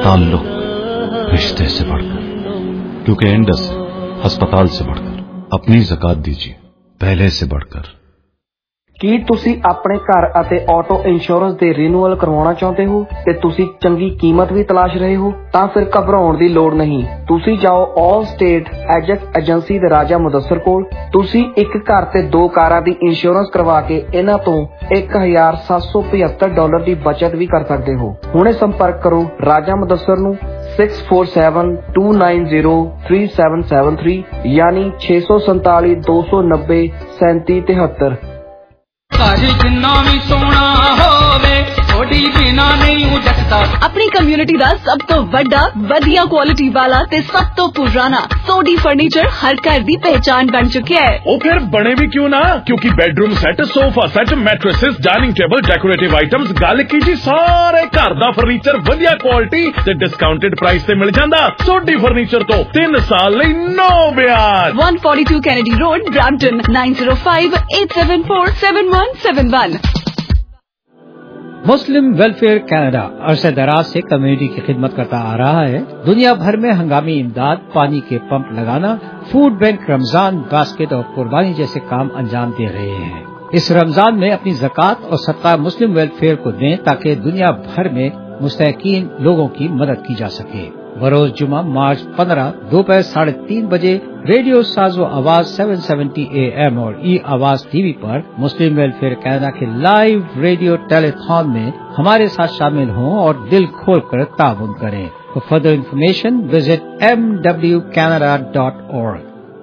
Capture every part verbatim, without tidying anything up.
ताल्लुक रिश्ते से बढ़कर, क्योंकि इंडस हस्पताल से बढ़कर, अपनी ज़कात दीजिए पहले से बढ़कर। ਕੀ ਤੁਸੀਂ ਆਪਣੇ ਘਰ ਅਤੇ ਆਟੋ ਇੰਸ਼ੋਰੈਂਸ ਦੇ ਰੀਨਿਊਅਲ ਕਰਵਾਉਣਾ ਚਾਹੁੰਦੇ ਹੋ ਤੇ ਤੁਸੀਂ ਚੰਗੀ ਕੀਮਤ ਵੀ ਤਲਾਸ਼ ਰਹੇ ਹੋ? ਤਾਂ ਫਿਰ ਘਬਰਾਉਣ ਦੀ ਲੋੜ ਨਹੀਂ। ਤੁਸੀਂ ਜਾਓ ਆਲ ਸਟੇਟ ਐਜੈਕਟ ਏਜੰਸੀ ਦੇ ਰਾਜਾ ਮੁਦੱਸਰ ਕੋਲ। ਤੁਸੀਂ ਇੱਕ ਘਰ ਤੇ ਦੋ ਕਾਰਾਂ ਦੀ ਇੰਸ਼ੋਰੈਂਸ ਕਰਵਾ ਕੇ ਇਹਨਾਂ ਤੋਂ ਇੱਕ ਹਜ਼ਾਰ ਸੱਤ ਸੌ ਪਝੱਤਰ ਡਾਲਰ ਦੀ ਬਚਤ ਵੀ ਕਰ ਸਕਦੇ ਹੋ। ਹੁਣੇ ਸੰਪਰਕ ਕਰੋ ਰਾਜਾ ਮੁਦੱਸਰ ਨੂੰ six four seven two nine zero three seven seven three यानी छे सौ संताली दो सौ नब्बे सैंती तिहत्तर। अपनी कम्युनिटी का सब तो बड़ा वधिया क्वालिटी वाला ते सब तो पुराना सोडी फर्नीचर हर घर की पहचान बन चुके है। वो फिर बने भी क्यों ना, क्योंकि bedroom set, sofa set, mattresses, dining table, decorative items, गल की जी सारे घर दा फर्नीचर वधिया क्वालिटी ते डिस्काउंटेड प्राइस ते मिल जांदा। सोडी फर्नीचर तो तीन साल लई नो ब्याज। One forty two Kennedy road, Brampton nine zero five eight seven four seven one seven one. Muslim welfare Canada अरसे दराज से कम्युनिटी की खिदमत करता आ रहा है। दुनिया भर में हंगामी इमदाद, पानी के पंप लगाना, फूड बैंक, रमजान बास्केट और कुर्बानी जैसे काम अंजाम दे रहे हैं। इस रमजान में अपनी ज़कात और सदका मुस्लिम वेलफेयर को दें ताकि दुनिया भर में मुस्तहकीन लोगों की मदद की जा सके। बरोज जुमा मार्च पंद्रह दोपहर साढ़े तीन बजे रेडियो साजो आवाज सात सौ सत्तर ए एम और ई आवाज टीवी पर मुस्लिम वेलफेयर कनाडा के लाइव रेडियो टेलीथॉन में हमारे साथ शामिल हों और दिल खोल कर ताउन करें। For further information visit M W Canada dot org।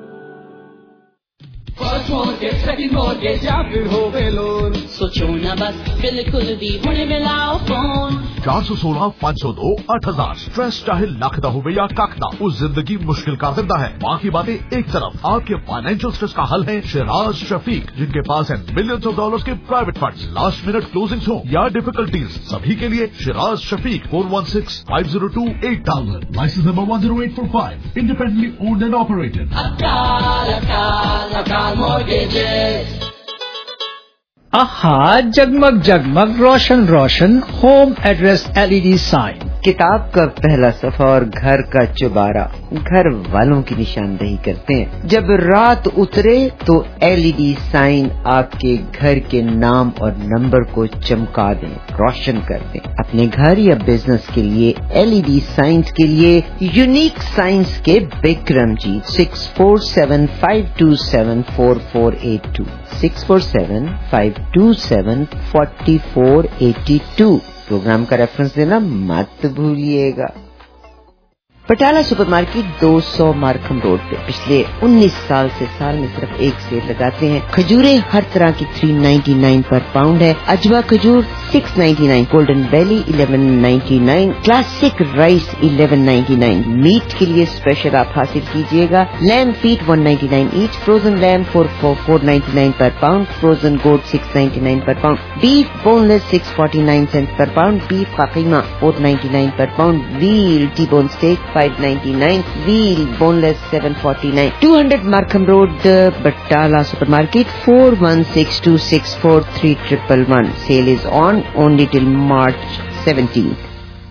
First mortgage, second mortgage या फिर हो गए लोन, सोचो ना बस बिल्कुल भी हुणे मिलाओ फोन। चार सौ सोलह पाँच सौ दो आठ हजार स्ट्रेस चाहे लखदा हो या काकदा, उस जिंदगी मुश्किल कर देता है। बाकी बातें एक तरफ, आपके फाइनेंशियल स्ट्रेस का हल है शिराज शफीक, जिनके पास है मिलियंस ऑफ डॉलर्स के private funds. Last minute closings हो या डिफिकल्टीज, सभी के लिए Shiraz Shafiq four one six five zero two eight thousand, licence number one zero eight four five, independently owned and operated. आहा, जगमग जगमग रोशन रोशन होम एड्रेस एलईडी साइन, किताब का पहला सफा और घर का चुबारा घर वालों की निशानदेही करते हैं। जब रात उतरे तो एलईडी साइन आपके घर के नाम और नंबर को चमका दें, रोशन कर दें। अपने घर या बिजनेस के लिए एलईडी साइंस के लिए यूनिक साइंस के Bikram ji six four seven five two seven four four eight two six four seven five two seven forty four eighty two. Programme का रेफरेंस देना मत भूलिएगा। पटाला सुपरमार्केट दो सौ मार्कम रोड पे पिछले उन्नीस साल से साल में सिर्फ एक सेल लगाते हैं। खजूरें हर तरह की तीन सौ निन्यानवे पर पाउंड है। अजवा खजूर छह सौ निन्यानवे, गोल्डन वैली ग्यारह सौ निन्यानवे, क्लासिक राइस ग्यारह सौ निन्यानवे। मीट के लिए स्पेशल आप हासिल कीजिएगा लैम फीट एक सौ निन्यानवे each, frozen lamb four four four ninety nine पर पाउंड, फ्रोजन गोट छह सौ निन्यानवे पर पाउंड, बीफ बोनलेस छह सौ उनचास सेंट पर पाउंड, बीफ का कीमा चार सौ निन्यानवे पर pound, wheel T bone steak five ninety-nine, wheel boneless seven forty-nine, two hundred Markham Road, uh, Battala Supermarket four one six two six four three one one one. Sale is on only till March seventeenth.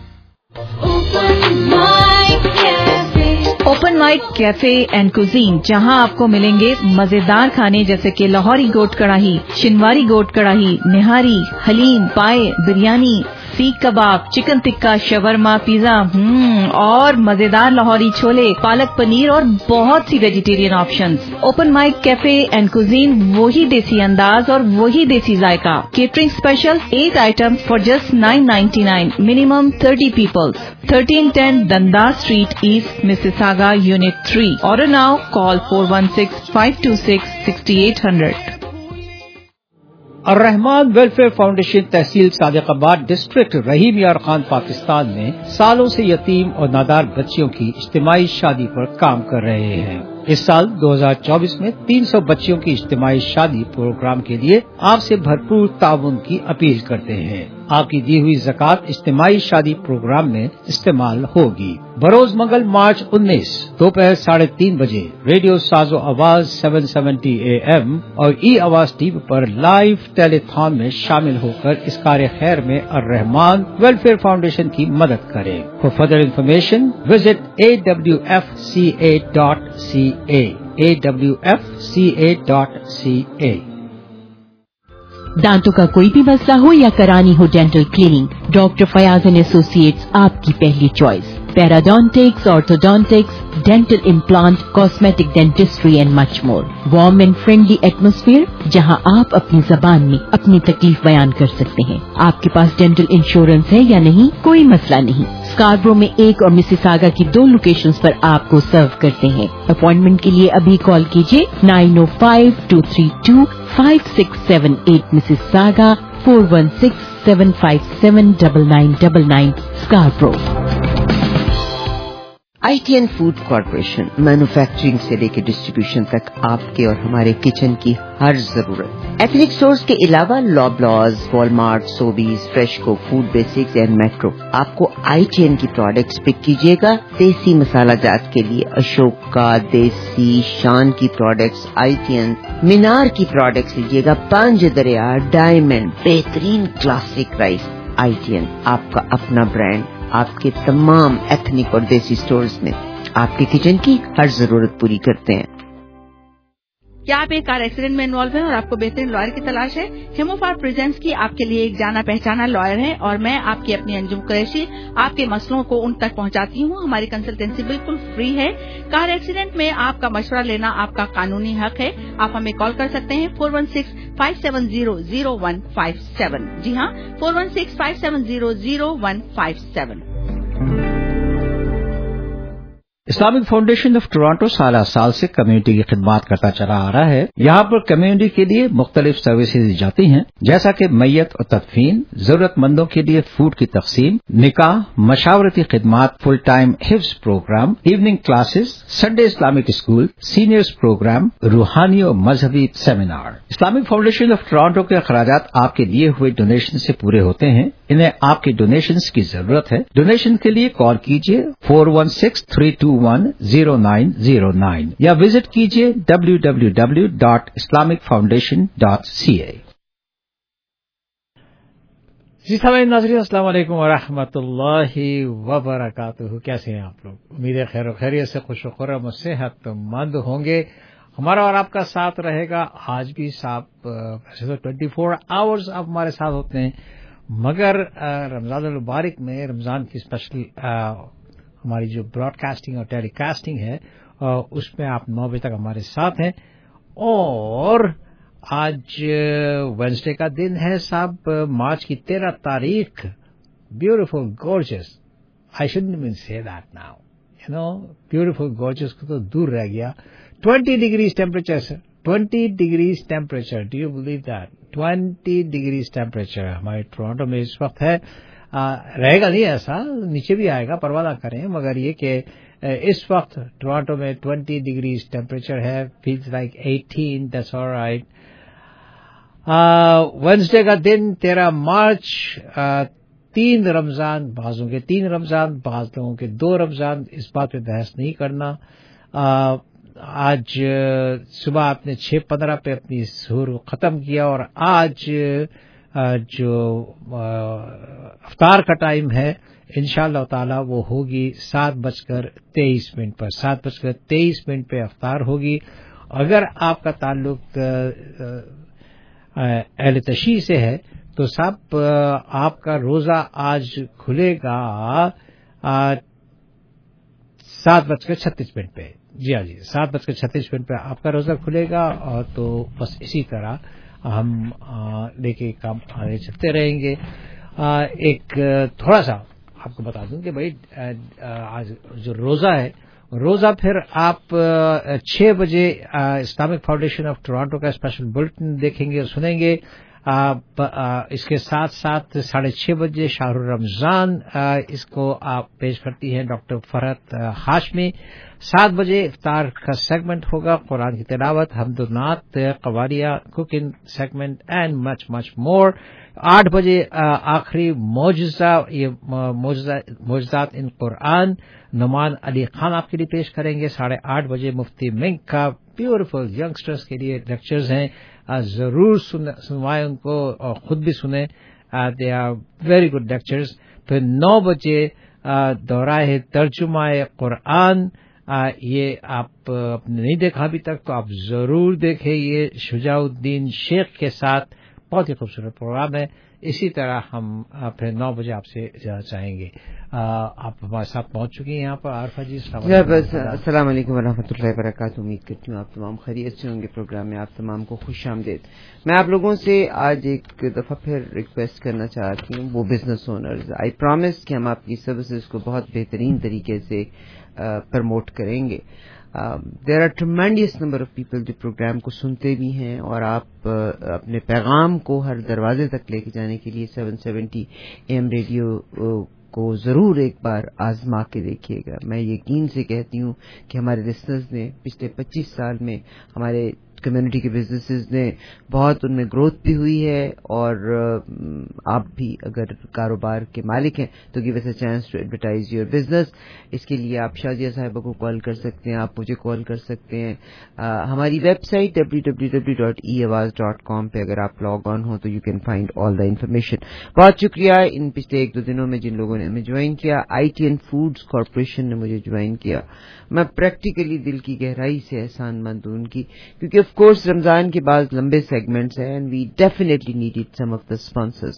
Open mic cafe and cuisine, जहां आपको मिलेंगे मजेदार खाने जैसे कि लाहौरी गोट कढ़ाई, शिनवारी गोट कढ़ाई, निहारी, haleem, paya, biryani, seekh kebab, chicken tikka, shawarma, pizza हम्म और मजेदार लाहौरी छोले, पालक पनीर और बहुत सी vegetarian options. Open mic cafe and cuisine, वही देसी अंदाज और वही देसी जायका। Catering special eight items for just nine ninety nine, minimum thirty peoples. Thirteen ten Dundas Street East, Mississauga, Unit three. Order now. Call four one six five two six six eight zero zero. Arrahman welfare foundation tehsil Sadiqabad district Rahim Yar Khan Pakistan में सालों से यतीम और नादार बच्चियों की इज्तिमाई शादी पर काम कर रहे हैं। इस साल दो हज़ार चौबीस में तीन सौ बच्चियों की इज्तिमाई शादी प्रोग्राम के लिए आपसे भरपूर ताउन की अपील करते हैं। आपकी दी हुई ज़कात इज्तिमाई शादी प्रोग्राम में इस्तेमाल होगी। बरोज मंगल मार्च उन्नीस दोपहर साढ़े तीन बजे रेडियो साजो आवाज सात सौ सत्तर ए एम और ई आवाज टीवी पर लाइव टेलीथॉन में शामिल होकर इस कार्य खैर में अर रहमान वेलफेयर फाउंडेशन की मदद करें। For further information visit A W F C A dot C A A W F C A dot C A. दांतों का कोई भी मसला हो या करानी हो dental cleaning, doctor Fayaz and associates आपकी पहली choice. Periodontics, orthodontics, dental implant, cosmetic dentistry and much more. Warm and friendly atmosphere जहां आप अपनी जबान में अपनी तकलीफ बयान कर सकते हैं। आपके पास डेंटल इंश्योरेंस है या नहीं, कोई मसला नहीं। स्कार्बरो में एक और मिसिसागा की दो लोकेशंस पर आपको सर्व करते हैं। अपॉइंटमेंट के लिए अभी कॉल कीजिए nine O five two three two five six seven eight Mississauga four one six seven five seven double nine double nine Scarborough. I T N food corporation manufacturing से लेकर डिस्ट्रीब्यूशन तक आपके और हमारे किचन की हर जरूरत। Ethnic stores के अलावा Loblaws, Walmart, Sobeys, FreshCo, food basics and Macro. आपको आई टी एन की प्रोडक्ट्स पिक कीजिएगा। देसी मसाला जात के लिए अशोक का, देसी शान की products, I T N Minar की प्रोडक्ट्स लीजिएगा। पांच दरिया, डायमंड, बेहतरीन classic rice. I T N आपका अपना ब्रांड आपके तमाम एथनिक और देसी स्टोर्स में आपके किचन की हर जरूरत पूरी करते हैं। क्या आप एक कार एक्सीडेंट में इन्वॉल्व हैं और आपको बेहतरीन लॉयर की तलाश है? हिमोफार प्रेजेंट्स की आपके लिए एक जाना पहचाना लॉयर है और मैं आपकी अपनी अंजुम कुरैशी आपके मसलों को उन तक पहुंचाती हूं। हमारी कंसल्टेंसी बिल्कुल फ्री है। कार एक्सीडेंट में आपका मशवरा लेना आपका कानूनी हक है। आप हमें कॉल कर सकते हैं four one six five seven zero zero one five seven. जी हाँ, four one six five seven zero zero one five seven. Islamic foundation of Toronto साल साल से कम्युनिटी की खिदमत करता चला आ रहा है। यहाँ पर कम्युनिटी के लिए मुख्तलिफ सर्विसेज दी जाती हैं, जैसा कि मैयत और तदफीन, जरूरतमंदों के लिए फूड की तकसीम, निकाह, मशावरती खिदमत, फुल टाइम हिफ्ज programme, evening classes, Sunday Islamic school, seniors programme, रूहानी और मजहबी seminar. Islamic foundation of Toronto के अखराजात आपके लिए हुए डोनेशन से पूरे होते हैं। इन्हें आपके डोनेशन की जरूरत है। डोनेशन के लिए कॉल कीजिए four one six three two one zero nine zero nine या विजिट कीजिए W W W dot Islamic foundation dot C A. जी सामईन नाज़रीन, अस्सलाम वालेकुम व रहमतुल्लाहि व बरकातुहू। कैसे हैं आप लोग? उम्मीद है खैर खैरियत से, खुश खुर्रम और सेहतमंद होंगे। हमारा और आपका साथ रहेगा आज भी। साहब वैसे तो ट्वेंटी फोर आवर्स आप हमारे साथ होते हैं, मगर रमजान अल मुबारक में रमजान की स्पेशल हमारी जो ब्रॉडकास्टिंग और टेलीकास्टिंग है उसमें आप नौ बजे तक हमारे साथ हैं। और आज वेडनेसडे का दिन है साहब, मार्च की तेरह तारीख। Beautiful gorgeous, I shouldn't even say that now, you know, beautiful gorgeous को तो दूर रह गया। Twenty degrees temperature sir, twenty degrees temperature, do you believe that? Twenty degrees temperature हमारे टोरंटो में इस वक्त है। आ, रहेगा नहीं ऐसा, नीचे भी आएगा, परवाह ना करें, मगर ये कि इस वक्त टोरंटो में ट्वेंटी डिग्रीज टेम्परेचर है। Feels like eighteen, that's alright. Wednesday का दिन तेरह मार्च, आ, तीन रमजान, बाजों के तीन रमजान, बाज लोगों के दो रमजान, इस बात पे बहस नहीं करना। आ, आज सुबह आपने छह पंद्रह पे अपनी सुहूर खत्म किया और आज जो अफ्तार का टाइम है इंशाअल्लाह ताला वो होगी सात बजकर तेईस मिनट पर। सात बजकर तेईस मिनट पे अफ्तार होगी। अगर आपका ताल्लुक अहले तशरीह से है तो साहब आपका रोजा आज खुलेगा सात बजकर छत्तीस मिनट पे। जी हाँ जी, सात बजकर छत्तीस मिनट पे आपका रोजा खुलेगा। और तो बस इसी तरह हम लेके काम आगे चलते रहेंगे। आ, एक थोड़ा सा आपको बता दूं कि भाई आज जो रोजा है, रोजा फिर आप छह बजे इस्लामिक फाउंडेशन ऑफ टोरंटो का स्पेशल बुलेटिन देखेंगे और सुनेंगे। आ, आ, इसके साथ साथ साढ़े छह बजे शाहरुर रमजान आ, इसको आप पेश करती हैं डॉक्टर फरहत हाशमी। सात बजे इफ्तार का सेगमेंट होगा, कुरान की तिलावत, हम्दुन्नात, कवालिया, cooking segment and much much more. आठ बजे आखिरी मौजज़ा ये मौजज़ात इन कुरान नुमान अली खान आपके लिए पेश करेंगे। साढ़े आठ बजे मुफ्ती मिंग का ब्यूटीफुल यंगस्टर्स के लिए लेक्चर्स हैं, जरूर सुनवाएं उनको और खुद भी सुने, they are very good lectures. फिर नौ बजे दोहराए तर्जुमाए कुरान, आ, ये आप आपने नहीं देखा अभी तक तो आप जरूर देखें, ये शुजाउद्दीन शेख के साथ बहुत ही खूबसूरत प्रोग्राम है। इसी तरह हम फिर नौ बजे आपसे इजाज़त चाहेंगे। आप हमारे साथ पहुंच चुकी हैं यहाँ पर आरफा जी। अस्सलाम वालेकुम वरहमतुल्लाहि वबरकातुहू। उम्मीद करती हूँ आप तमाम खैरियत से होंगे। प्रोग्राम में आप तमाम को खुश आमदीद। मैं आप लोगों से आज एक दफा फिर रिक्वेस्ट करना चाहती हूँ, वो बिजनेस ओनर्स, आई प्रॉमिस कि हम आपकी सर्विसेज को बहुत बेहतरीन तरीके से प्रमोट करेंगे। There are tremendous number of people जो प्रोग्राम को सुनते भी हैं और आप uh, अपने पैगाम को हर दरवाजे तक लेके जाने के लिए seven seventy AM radio uh, को जरूर एक बार आजमा के देखिएगा। मैं यकीन से कहती हूँ कि हमारे लिसनर्स ने पिछले पच्चीस साल में हमारे कम्युनिटी के बिजनेसेस ने बहुत उनमें ग्रोथ भी हुई है, और आप भी अगर कारोबार के मालिक हैं तो give us a chance to advertise your business. इसके लिए आप शाजिया साहिबा को कॉल कर सकते हैं, आप मुझे कॉल कर सकते हैं। आ, हमारी website W W W dot E Awaz dot com पे अगर आप लॉग ऑन हो तो you can find all the information. बहुत शुक्रिया इन पिछले एक दो दिनों में जिन लोगों ने हमें ज्वाइन किया। I T and foods corporation ने मुझे ज्वाइन किया, मैं प्रैक्टिकली दिल की गहराई से एहसानमंद हूं उनकी, क्योंकि ऑफ कोर्स रमजान के बाद लंबे सेगमेंट्स हैं and we definitely needed some of the sponsors.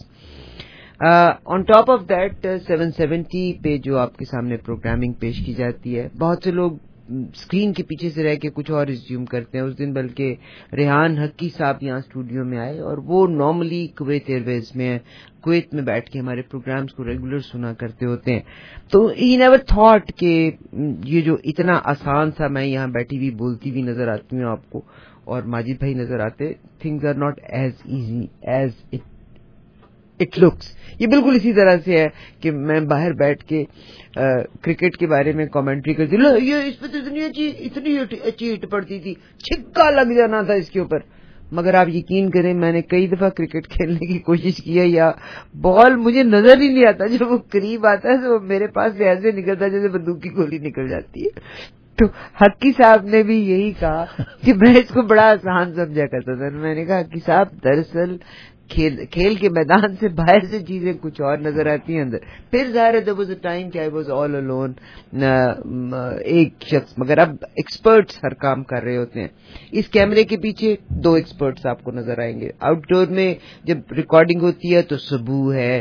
On top of that seven seventy पे जो आपके सामने प्रोग्रामिंग पेश की जाती है, बहुत से लोग स्क्रीन के पीछे से रह के कुछ और रिज्यूम करते हैं। उस दिन बल्कि रेहान हक्की साहब यहाँ स्टूडियो में आए और वो नॉर्मली कुवैत एयरवेज में कुवैत में बैठ के हमारे प्रोग्राम्स को रेगुलर सुना करते होते हैं। तो ही नेवर थॉट कि ये जो इतना आसान सा मैं यहाँ बैठी हुई बोलती हुई नजर आती हूँ आपको और माजिद भाई नजर आते, things are not as easy as it it looks. ये बिल्कुल इसी तरह से है कि मैं बाहर बैठ के आ, क्रिकेट के बारे में कमेंट्री करती, लो ये इस पे तो इतनी अच्छी इतनी अच्छी हिट पड़ती थी, छिक्का लग जाना था इसके ऊपर। मगर आप यकीन करें मैंने कई दफा क्रिकेट खेलने की कोशिश की है, या बॉल मुझे नजर ही नहीं आता, जब वो करीब आता है तो मेरे पास से ऐसे निकलता है जैसे बंदूक की गोली निकल जाती है। तो हक्की साहब ने भी यही कहा कि मैं इसको बड़ा आसान समझा करता था। मैंने कहा हक्की साहब दरअसल खेल खेल के मैदान से बाहर से चीजें कुछ और नजर आती हैं अंदर। फिर ज़ाहिर है देयर वाज अ टाइम कि आई वाज ऑल अलोन, एक शख्स, मगर अब एक्सपर्ट्स हर काम कर रहे होते हैं। इस कैमरे के पीछे दो एक्सपर्ट्स आपको नजर आएंगे। आउटडोर में जब रिकॉर्डिंग होती है तो सबू है,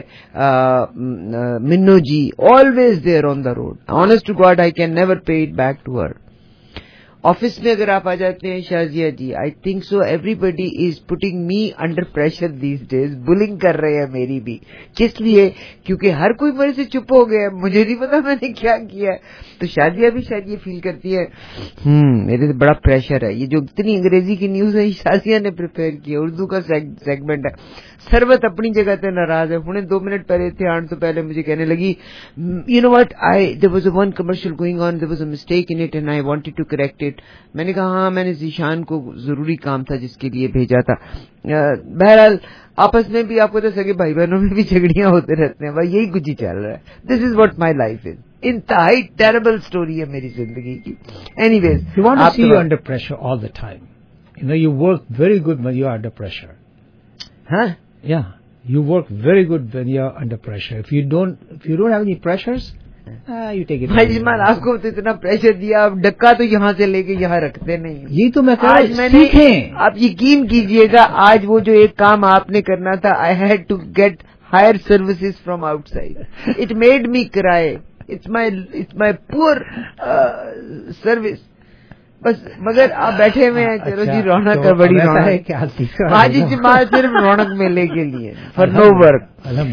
Minno ji, always there on the road. Honest to God I can never pay it back to her. Office में अगर आप आ जाते हैं Shazia ji, I think so everybody is putting me under pressure these days, bullying कर रहे हैं मेरी भी। किस लिए? क्योंकि हर कोई मेरे से चुप हो गया, मुझे नहीं पता मैंने क्या किया है। तो शाजिया भी शायद ये फील करती है हम्म मेरे से बड़ा प्रेशर है। ये जो इतनी अंग्रेजी की न्यूज है शाजिया ने प्रिपेयर की है, उर्दू का सेगमेंट है। सरबत अपनी जगह से नाराज है। हुणे दो मिनट पहले थे आने तो पहले मुझे कहने लगी you know what, I there was a one commercial going on, there was a mistake in it and I wanted to correct it. मैंने कहा हाँ, मैंने जीशान को जरूरी काम था जिसके लिए भेजा था। बहरहाल आपस में भी आपको तो सगे भाई बहनों में भी झगड़ियां होते रहते हैं, भाई यही कुछ ही चल रहा है। This is what my life is. इंतहाई टेरेबल स्टोरी है मेरी जिंदगी की। Anyways, you want to see you under pressure all the time, you know you work very good when you are under pressure. हाँ, yeah, you work very good when you are under pressure. If you don't, if you don't have any pressures, ah, you take it. भाई जिमान आपको तो इतना pressure दिया, आप डक्का तो यहाँ से लेके यहाँ रखते नहीं। यही तो मैं कह आज मैंने, आप यकीन कीजिएगा, आज वो जो एक काम आपने करना था, I had to get hire services from outside. It made me cry. It's my it's my poor service. बस मगर आप बैठे हुए हैं, चलो जी रौनक का बड़ी रौनक है। आज इज्तिमा सिर्फ रौनक मेले के लिए, for no work.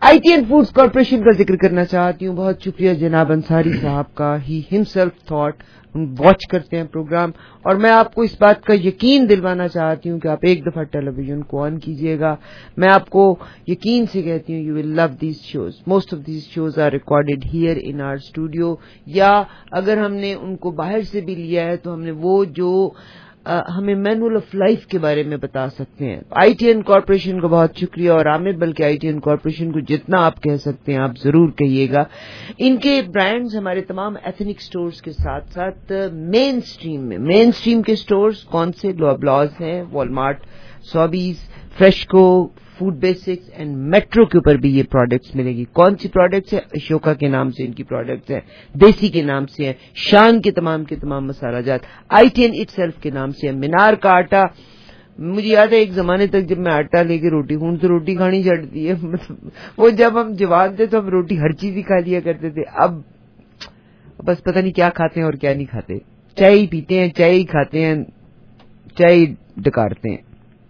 I T and foods corporation کا ذکر کرنا چاہتی ہوں. بہت شکریہ جناب انصاری صاحب کا. ہی ہمسیلف تھاٹ واچ کرتے ہیں پروگرام, اور میں آپ کو اس بات کا یقین دلوانا چاہتی ہوں کہ آپ ایک دفعہ ٹیلی ویژن کو آن کیجئے گا. میں آپ کو یقین سے کہتی ہوں you will love these shows. Most of these shows are recorded here in our studio, یا اگر ہم نے ان کو باہر سے بھی لیا ہے تو ہم نے وہ جو ہمیں مینول آف لائف کے بارے میں بتا سکتے ہیں. آئی ٹی این کارپوریشن کو بہت شکریہ, اور عامر بلکہ آئی ٹی این کارپوریشن کو جتنا آپ کہہ سکتے ہیں آپ ضرور کہیے گا. ان کے برانڈز ہمارے تمام ایتھنک سٹورز کے ساتھ ساتھ مین سٹریم میں مین سٹریم کے سٹورز کون سے؟ لوبلاز ہیں, Walmart, Sobeys, FreshCo, food basics and Metro کے اوپر بھی یہ پروڈکٹس ملے گی. کون سی پروڈکٹس ہیں؟ اشوکا کے نام سے ان کی پروڈکٹس ہیں, دیسی کے نام سے ہیں, شان کے تمام کے تمام مسالہ جات, I T N itself کے نام سے ہیں, مینار کا آٹا. مجھے یاد ہے ایک زمانے تک جب میں آٹا لے کے روٹی ہوں تو روٹی کھانی چڑھتی ہے, وہ جب ہم جوان تھے تو ہم روٹی ہر چیز ہی کھا لیا کرتے تھے. اب بس پتہ نہیں کیا کھاتے ہیں اور کیا نہیں کھاتے. چائے ہی پیتے ہیں, چائے ہی کھاتے ہیں, چائے ڈکارتے ہیں.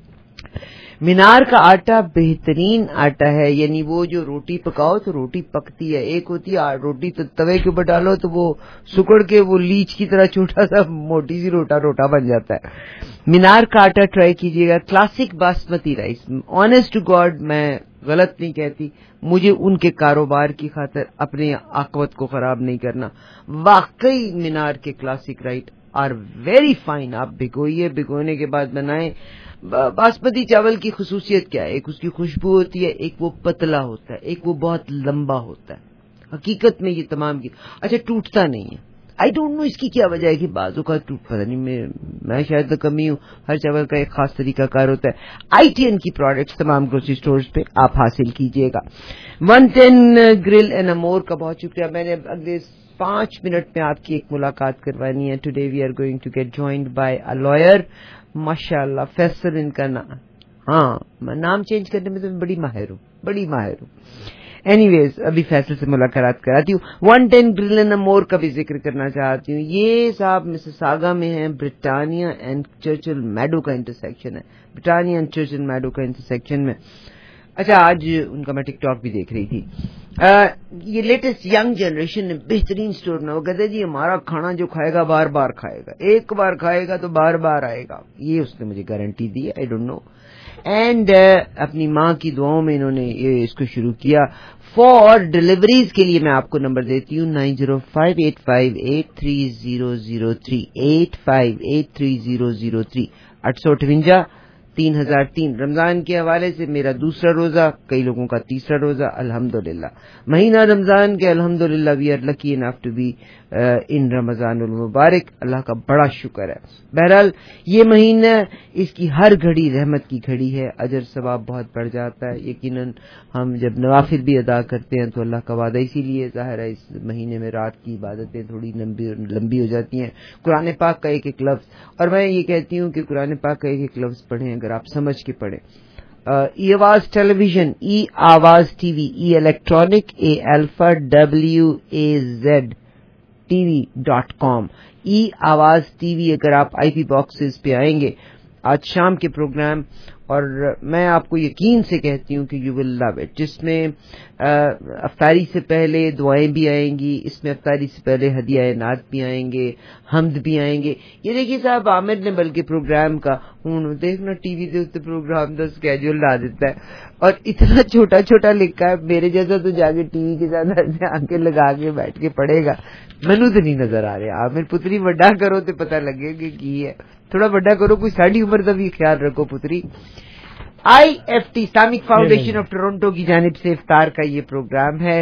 مینار کا آٹا بہترین آٹا ہے, یعنی وہ جو روٹی پکاؤ تو روٹی پکتی ہے. ایک ہوتی ہے روٹی تو توے کے اوپر ڈالو تو وہ سکڑ کے وہ لیچ کی طرح چھوٹا سا موٹی سی روٹا روٹا بن جاتا ہے. مینار کا آٹا ٹرائی کیجیے گا. Classic basmati rice, honest to God میں غلط نہیں کہتی, مجھے ان کے کاروبار کی خاطر اپنے عاقبت کو خراب نہیں کرنا. واقعی مینار کے classic right are very fine. آپ بھگوئیے, بھگونے کے بعد بنائیں. باسمتی چاول کی خصوصیت کیا ہے؟ ایک اس کی خوشبو ہوتی ہے, ایک وہ پتلا ہوتا ہے, ایک وہ بہت لمبا ہوتا ہے. حقیقت میں یہ تمام کی اچھا ٹوٹتا نہیں ہے. آئی ڈونٹ نو اس کی کیا وجہ ہے کہ بازو کا ٹوٹ, پتہ نہیں, میں میں شاید تو کمی ہوں. ہر چاول کا ایک خاص طریقہ کار ہوتا ہے. آئی ٹی این کی پروڈکٹس تمام گروسری سٹورز پہ آپ حاصل کیجیے گا. One ten grill and more کا بہت شکریہ. میں نے اگلے پانچ منٹ میں آپ کی ایک ملاقات کروانی ہے. Today we are going to get joined by a lawyer. ماشاء اللہ فیصل ان کا نام, ہاں میں نام چینج کرنے میں تو میں بڑی ماہر ہوں, بڑی ماہر ہوں. اینی ویز ابھی فیصل سے ملاقات کراتی ہوں. One ten grill and more کا بھی ذکر کرنا چاہتی ہوں. یہ صاحب مسیساگا میں ہے, برٹانیہ اینڈ چرچل میڈو کا انٹرسیکشن ہے, برٹانیہ اینڈ چرچل میڈو کا انٹرسیکشن میں. اچھا آج ان کا میں ٹک ٹاک بھی دیکھ رہی تھی. یہ لیٹسٹ ینگ جنریشن نے بہترین اسٹور میں, وہ کہتے جی ہمارا کھانا جو کھائے گا بار بار کھائے گا, ایک بار کھائے گا تو بار بار آئے گا. یہ اس نے مجھے گارنٹی دی ہے, آئی ڈونٹ نو. اینڈ اپنی ماں کی دعاؤں میں انہوں نے یہ اس کو شروع کیا. فار ڈلیوریز کے لیے میں آپ کو نمبر دیتی ہوں nine zero five eight five eight three zero zero three eight five eight three zero zero three آٹھ سو اٹھونجا تین ہزار تین. رمضان کے حوالے سے میرا دوسرا روزہ, کئی لوگوں کا تیسرا روزہ الحمدللہ. مہینہ رمضان کے الحمدللہ we are lucky enough to be in Ramzan المبارک. اللہ کا بڑا شکر ہے. بہرحال یہ مہینہ اس کی ہر گھڑی رحمت کی گھڑی ہے, اجر ثواب بہت بڑھ جاتا ہے. یقیناً ہم جب نوافل بھی ادا کرتے ہیں تو اللہ کا وعدہ اسی لیے ظاہر ہے اس مہینے میں رات کی عبادتیں تھوڑی لمبی لمبی ہو جاتی ہیں. قرآن پاک کا ایک ایک لفظ, اور میں یہ کہتی ہوں کہ قرآن پاک کا ایک ایک لفظ پڑھیں اگر آپ سمجھ کے پڑھیں. ای آواز ٹیلی vision, E Awaz T V, E electronic, A alpha W A Z T V dot com. E Awaz T وی. اگر آپ آئی پی باکسز پہ آئیں گے آج شام کے پروگرام, اور میں آپ کو یقین سے کہتی ہوں کہ یو ول لو اٹ, جس میں افطاری سے پہلے دعائیں بھی آئیں گی, اس میں افطاری سے پہلے ہدیہ نعت بھی آئیں گے, حمد بھی آئیں گے. یہ دیکھیے صاحب عامر نے بلکہ پروگرام کا ہوں دیکھنا ٹی وی دے پروگرام کا اسکیجول لا دیتا ہے, اور اتنا چھوٹا چھوٹا لکھا ہے, میرے جیسا تو جا کے ٹی وی کے ساتھ آنکھیں لگا کے بیٹھ کے پڑھے گا. مینو تو نہیں نظر آ رہا. عامر پتری وڈا کرو تو پتہ لگے کہ کی ہے, تھوڑا بڑا کرو, کوئی ساڑھی عمر کا بھی خیال رکھو پتری. I F T Islamic foundation of Toronto کی جانب سے افطار کا یہ پروگرام ہے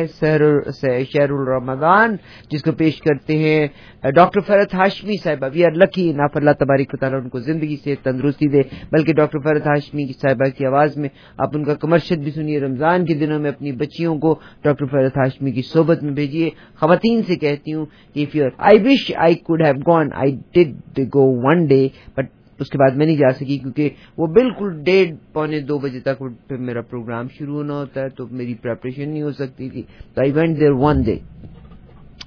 شہر الرمضان, جس کو پیش کرتے ہیں ڈاکٹر فرحت ہاشمی صاحبہ. وی آر لکی انف, اللہ تبارک و تعالیٰ ان کو زندگی سے تندرستی دے. بلکہ ڈاکٹر فرحت ہاشمی کی صاحبہ کی آواز میں آپ ان کا کمرشل بھی سنیے. رمضان کے دنوں میں اپنی بچیوں کو ڈاکٹر فرحت ہاشمی کی صحبت میں بھیجیے. خواتین سے کہتی ہوں if you I wish I could have gone, I did go one day, but اس کے بعد میں نہیں جا سکی کیونکہ وہ بالکل ڈیڑھ پونے دو بجے تک میرا پروگرام شروع ہونا ہوتا ہے, تو میری پریپریشن نہیں ہو سکتی تھی. تو I went there one day.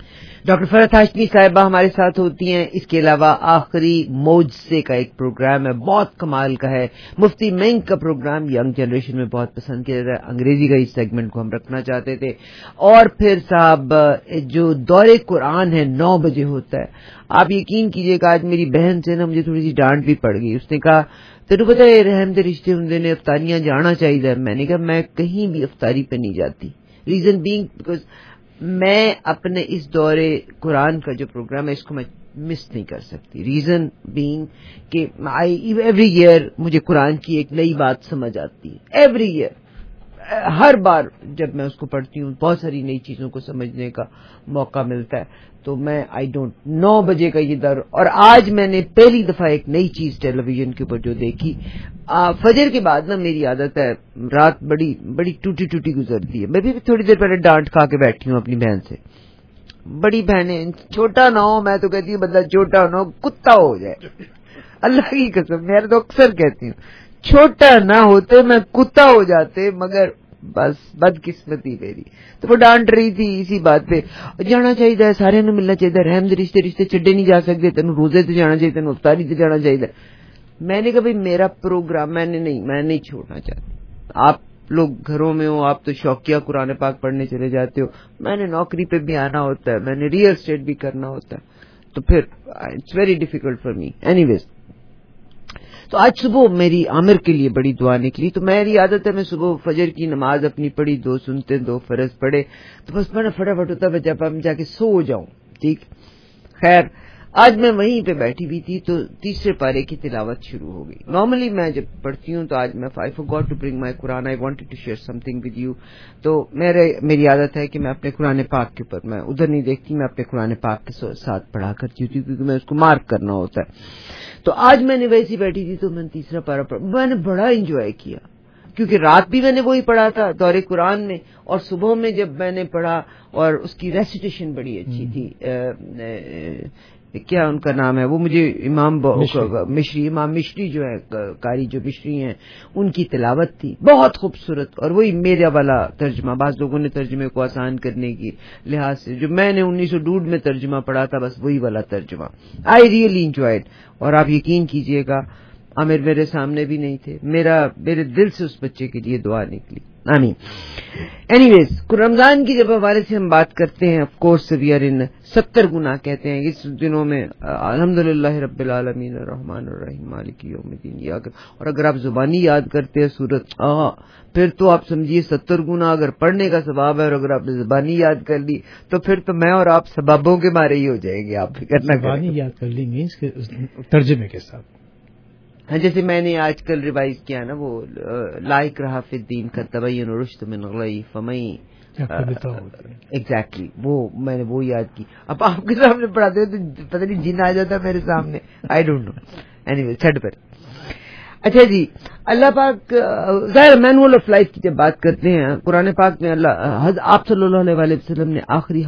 Doctor Farhat Hashmi صاحبہ ہمارے ساتھ ہوتی ہیں. اس کے علاوہ آخری موجزے کا ایک پروگرام ہے, بہت کمال کا ہے. مفتی منگ کا پروگرام ینگ جنریشن میں بہت پسند کیا جاتا ہے. انگریزی کا اس سیگمنٹ کو ہم رکھنا چاہتے تھے. اور پھر صاحب جو دور قرآن ہے نو بجے ہوتا ہے. آپ یقین کیجئے کہ آج میری بہن سے نا مجھے تھوڑی سی ڈانٹ بھی پڑ گئی. اس نے کہا تینو پتہ ہے رحم دے رشتے ہوں نے افطاریاں جانا چاہیے. میں نے کہا میں کہیں بھی افطاری پہ نہیں جاتی. ریزن بینگ بیکاز میں اپنے اس دور قرآن کا جو پروگرام ہے اس کو میں مس نہیں کر سکتی. ریزن بینگ کہ ایوری ایئر مجھے قرآن کی ایک نئی بات سمجھ آتی ہے. ایوری ایئر ہر بار جب میں اس کو پڑھتی ہوں بہت ساری نئی چیزوں کو سمجھنے کا موقع ملتا ہے. تو میں آئی ڈونٹ نو بجے کا یہ در. اور آج میں نے پہلی دفعہ ایک نئی چیز ٹیلی ویژن کے اوپر جو دیکھی, فجر کے بعد نا میری عادت ہے رات بڑی بڑی ٹوٹی ٹوٹی گزرتی ہے. میں بھی تھوڑی دیر پہلے ڈانٹ کھا کے بیٹھی ہوں اپنی بہن سے. بڑی بہنیں چھوٹا نہ ہو, میں تو کہتی ہوں بندہ چھوٹا نہ ہو کتا ہو جائے. اللہ کی قسم میں تو اکثر کہتی ہوں چھوٹا نہ ہوتے میں کتا ہو جاتے, مگر بس بدقسمتی میری. تو وہ ڈانٹ رہی تھی اسی بات پہ. جانا چاہیے سارے نو ملنا چاہیے, رحم دے رشتے رشتے چڈے نہیں جا سکتے, تینوں روزے تے جانا چاہیے, تینوں افطاری تے جانا چاہیے. میں نے کہا بھائی میرا پروگرام میں نے نہیں میں نہیں چھوڑنا چاہتی. آپ لوگ گھروں میں ہو, آپ تو شوقیہ قرآن پاک پڑھنے چلے جاتے ہو, میں نے نوکری پہ بھی آنا ہوتا ہے, میں نے ریئل اسٹیٹ بھی کرنا ہوتا ہے, تو پھر it's very difficult for me. Anyways تو آج صبح میری عامر کے لیے بڑی دعا نکلی. تو میری عادت ہے میں صبح فجر کی نماز اپنی پڑھی, دو سنتے دو فرض پڑھے, تو بس میں نے فٹافٹ ہوتا ہے جب ہم جا کے سو جاؤں. ٹھیک, خیر آج میں وہیں پہ بیٹھی ہوئی تھی تو تیسرے پارے کی تلاوت شروع ہو گئی. نارملی میں جب پڑھتی ہوں تو آج میں I forgot to bring my Quran, I wanted to share something with you. تو میرے میری عادت ہے کہ میں اپنے قرآن پاک کے اوپر میں ادھر نہیں دیکھتی, میں اپنے قرآن پاک کے ساتھ پڑھا کرتی ہوتی کیونکہ میں اس کو مارک کرنا ہوتا ہے. تو آج میں نے ویسی بیٹھی تھی تو میں نے تیسرا پارا پڑھا, میں نے بڑا انجوائے کیا کیونکہ رات بھی میں نے وہی پڑھا تھا دور قرآن میں, اور صبح میں جب میں نے پڑھا اور اس کی ریسیٹیشن بڑی اچھی تھی. کیا ان کا نام ہے وہ مجھے امام مشری, امام مشری جو ہے قاری جو مشری ہیں ان کی تلاوت تھی بہت خوبصورت. اور وہی میرا والا ترجمہ, بعض لوگوں نے ترجمے کو آسان کرنے کی لحاظ سے جو میں نے انیس سو ڈوڈ میں ترجمہ پڑھا تھا بس وہی والا ترجمہ. I really enjoyed. اور آپ یقین کیجئے گا عامر میرے سامنے بھی نہیں تھے, میرا میرے دل سے اس بچے کے لیے دعا نکلی. آمین. اینی ویز رمضان کی جب حوالے سے ہم بات کرتے ہیں, of course we are in ستر گناہ کہتے ہیں اس دنوں میں الحمدللہ رب العالمین الرحمن الرحیم مالک یوم الدین. اور اگر آپ زبانی یاد کرتے ہیں سورت پھر تو آپ سمجھیے ستر گناہ اگر پڑھنے کا ثواب ہے, اور اگر آپ نے زبانی یاد کر لی تو پھر تو میں اور آپ سبابوں کے مارے ہی ہو جائیں گے. آپ فکر نہ کریں, زبانی یاد کر لی مینس کہ ترجمے کے ساتھ. ہاں جیسے میں نے آج کل ریوائز کیا نا وہ لائق رہا فی الدین کا تبین رشد من غی فمئی, ایگزیکٹلی وہ میں نے وہ یاد کی. اب آپ کے سامنے پڑھاتے ہیں تو پتہ نہیں جن آ جاتا میرے سامنے, I don't know. Any way چھٹ پر. اچھا جی, اللہ پاک ظاہر مینول آف لائف کی جب بات کرتے ہیں قرآن پاک میں اللہ آپ صلی اللہ علیہ وسلم نے آخری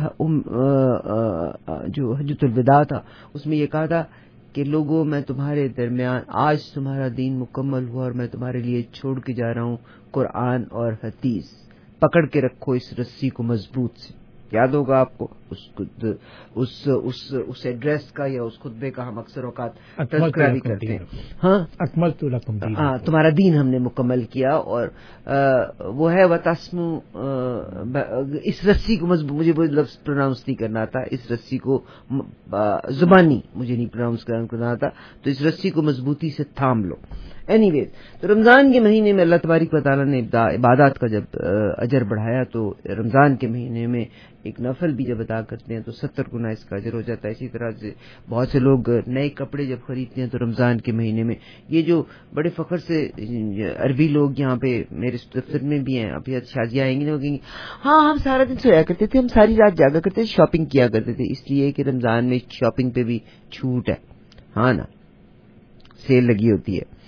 جو حجۃ الوداع تھا اس میں یہ کہا تھا کہ لوگوں میں تمہارے درمیان آج تمہارا دین مکمل ہوا اور میں تمہارے لیے چھوڑ کے جا رہا ہوں قرآن اور حدیث, پکڑ کے رکھو اس رسی کو مضبوط سے. یاد ہوگا آپ کو اس اس اس اس ایڈریس کا یا اس خطبے کا ہم اکثر اوقات تذکرہ بھی کرتے ہیں. ہاں اکملت لکم دین, ہاں تمہارا دین ہم نے مکمل کیا. اور وہ ہے وتسمو, اس رسی کو مضبوط, مجھے وہ لفظ پروناؤنس نہیں کرنا تھا, اس رسی کو زبانی مجھے نہیں پروناؤنس کرنا تھا, تو اس رسی کو مضبوطی سے تھام لو. اینی ویز تو رمضان کے مہینے میں اللہ تبارک و تعالیٰ نے عبادات کا جب اجر بڑھایا تو رمضان کے مہینے میں ایک نفل بھی جب ادا کرتے ہیں تو ستر گنا اس کا اجر ہو جاتا ہے. اسی طرح سے بہت سے لوگ نئے کپڑے جب خریدتے ہیں تو رمضان کے مہینے میں, یہ جو بڑے فخر سے عربی لوگ یہاں پہ میرے دفتر میں بھی ہیں, ابھی شادیاں آئیں گی نا, کہیں گے ہاں ہم سارا دن سویا کرتے تھے, ہم ساری رات جاگا کرتے تھے, شاپنگ کیا کرتے تھے, اس لیے کہ رمضان میں شاپنگ پہ بھی چھوٹ ہے. ہاں نا, سیل لگی ہوتی ہے.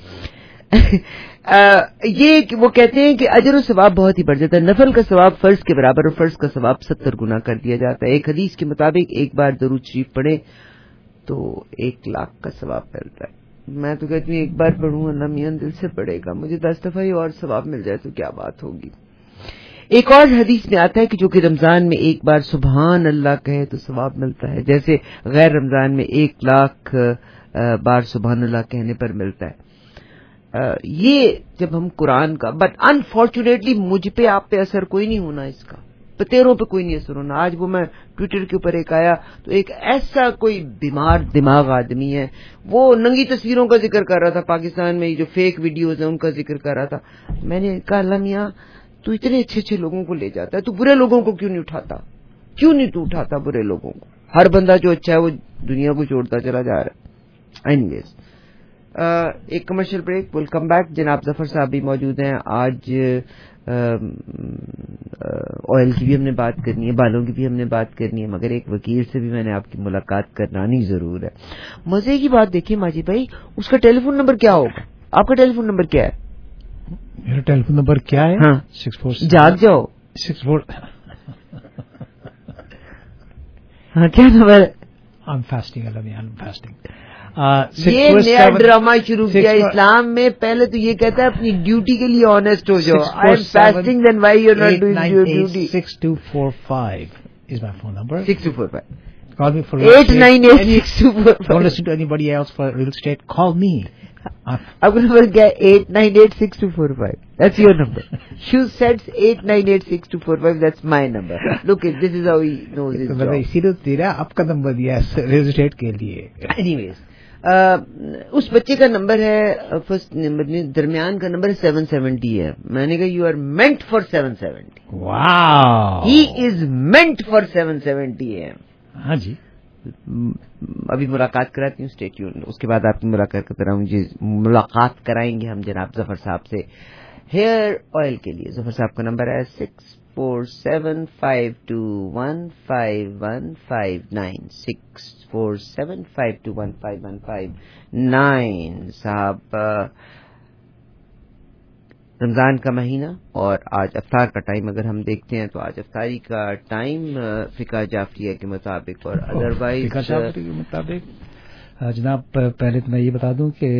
یہ وہ کہتے ہیں کہ اجر و ثواب بہت ہی بڑھ جاتا ہے. نفل کا ثواب فرض کے برابر اور فرض کا ثواب ستر گنا کر دیا جاتا ہے. ایک حدیث کے مطابق ایک بار درود شریف پڑھے تو ایک لاکھ کا ثواب ملتا ہے. میں تو کہتی ہوں ایک بار پڑھوں اللہ میاں دل سے پڑھے گا, مجھے دس دفعہ ہی اور ثواب مل جائے تو کیا بات ہوگی. ایک اور حدیث میں آتا ہے کہ جو کہ رمضان میں ایک بار سبحان اللہ کہے تو ثواب ملتا ہے، جیسے غیر رمضان میں ایک لاکھ بار سبحان اللہ کہنے پر ملتا ہے. یہ جب ہم قرآن کا، بٹ انفارچونیٹلی مجھ پہ آپ پہ اثر کوئی نہیں ہونا، اس کا پتیروں پہ کوئی نہیں اثر ہونا. آج وہ میں ٹویٹر کے اوپر ایک آیا تو ایک ایسا کوئی بیمار دماغ آدمی ہے، وہ ننگی تصویروں کا ذکر کر رہا تھا، پاکستان میں جو فیک ویڈیوز ہیں ان کا ذکر کر رہا تھا. میں نے کہا اللہ میاں تو اتنے اچھے اچھے لوگوں کو لے جاتا ہے، تو برے لوگوں کو کیوں نہیں اٹھاتا؟ کیوں نہیں تو اٹھاتا برے لوگوں کو؟ ہر بندہ جو اچھا ہے وہ دنیا کو چھوڑتا چلا جا رہا ہے. اینی ویز ایک commercial break, we'll come back. جناب ظفر صاحب بھی موجود ہیں. آج آئل کی بھی ہم نے بات کرنی ہے، بالوں کی بھی ہم نے بات کرنی ہے، مگر ایک وکیل سے بھی میں نے آپ کی ملاقات کرانی ضرور ہے. مزے کی بات دیکھیے ماجد بھائی، اس کا ٹیلی فون نمبر کیا ہوگا؟ آپ کا ٹیلی فون نمبر کیا ہے؟ میرا ٹیلی فون نمبر کیا ہے؟ ہاں سکس فور جاگ جاؤ. سکس فور ہاں کیا نمبر؟ آئی ایم فاسٹنگ اللہ میاں، آئی ایم فاسٹنگ. یہ نیا ڈرامہ شروع کیا اسلام میں. پہلے تو یہ کہتا ہے اپنی ڈیوٹی کے لیے آنےسٹ ہو جاؤ. I am fasting then why you are not doing your duty. Six two four five is my phone number. Six two four five. Call me for eight nine eight six two four five. Don't listen to anybody else for real estate. Call me. آپ کا number کیا ہے؟ Eight nine eight six two four five. That's your number. She said eight nine eight six two four five. That's my number. Look, this is how he knows his job. اسی لیے تیرا آپ کا number دیا ہے real estate کے لیے. Anyways, اس بچے کا نمبر ہے فرسٹ نمبر میں، درمیان کا نمبر سیون سیونٹی ہے. میں نے کہا you are meant for seven seventy. Wow, he is meant for seven seventy A M. ہاں جی. ابھی ملاقات کراتی ہوں، اسٹے ٹیون. اس کے بعد آپ کی ملاقات کرتا ہوں. جی ملاقات کرائیں گے ہم جناب ظفر صاحب سے ہیئر آئل کے لیے. ظفر صاحب کا نمبر ہے six four seven five two one five one five nine. Six four seven five two one five one five nine. صاحب رمضان کا مہینہ اور آج افطار کا ٹائم اگر ہم دیکھتے ہیں تو آج افطاری کا ٹائم فقہ جعفریہ کے مطابق اور ادروائز فقہ جعفریہ کے مطابق جناب پہلے تو میں یہ بتا دوں کہ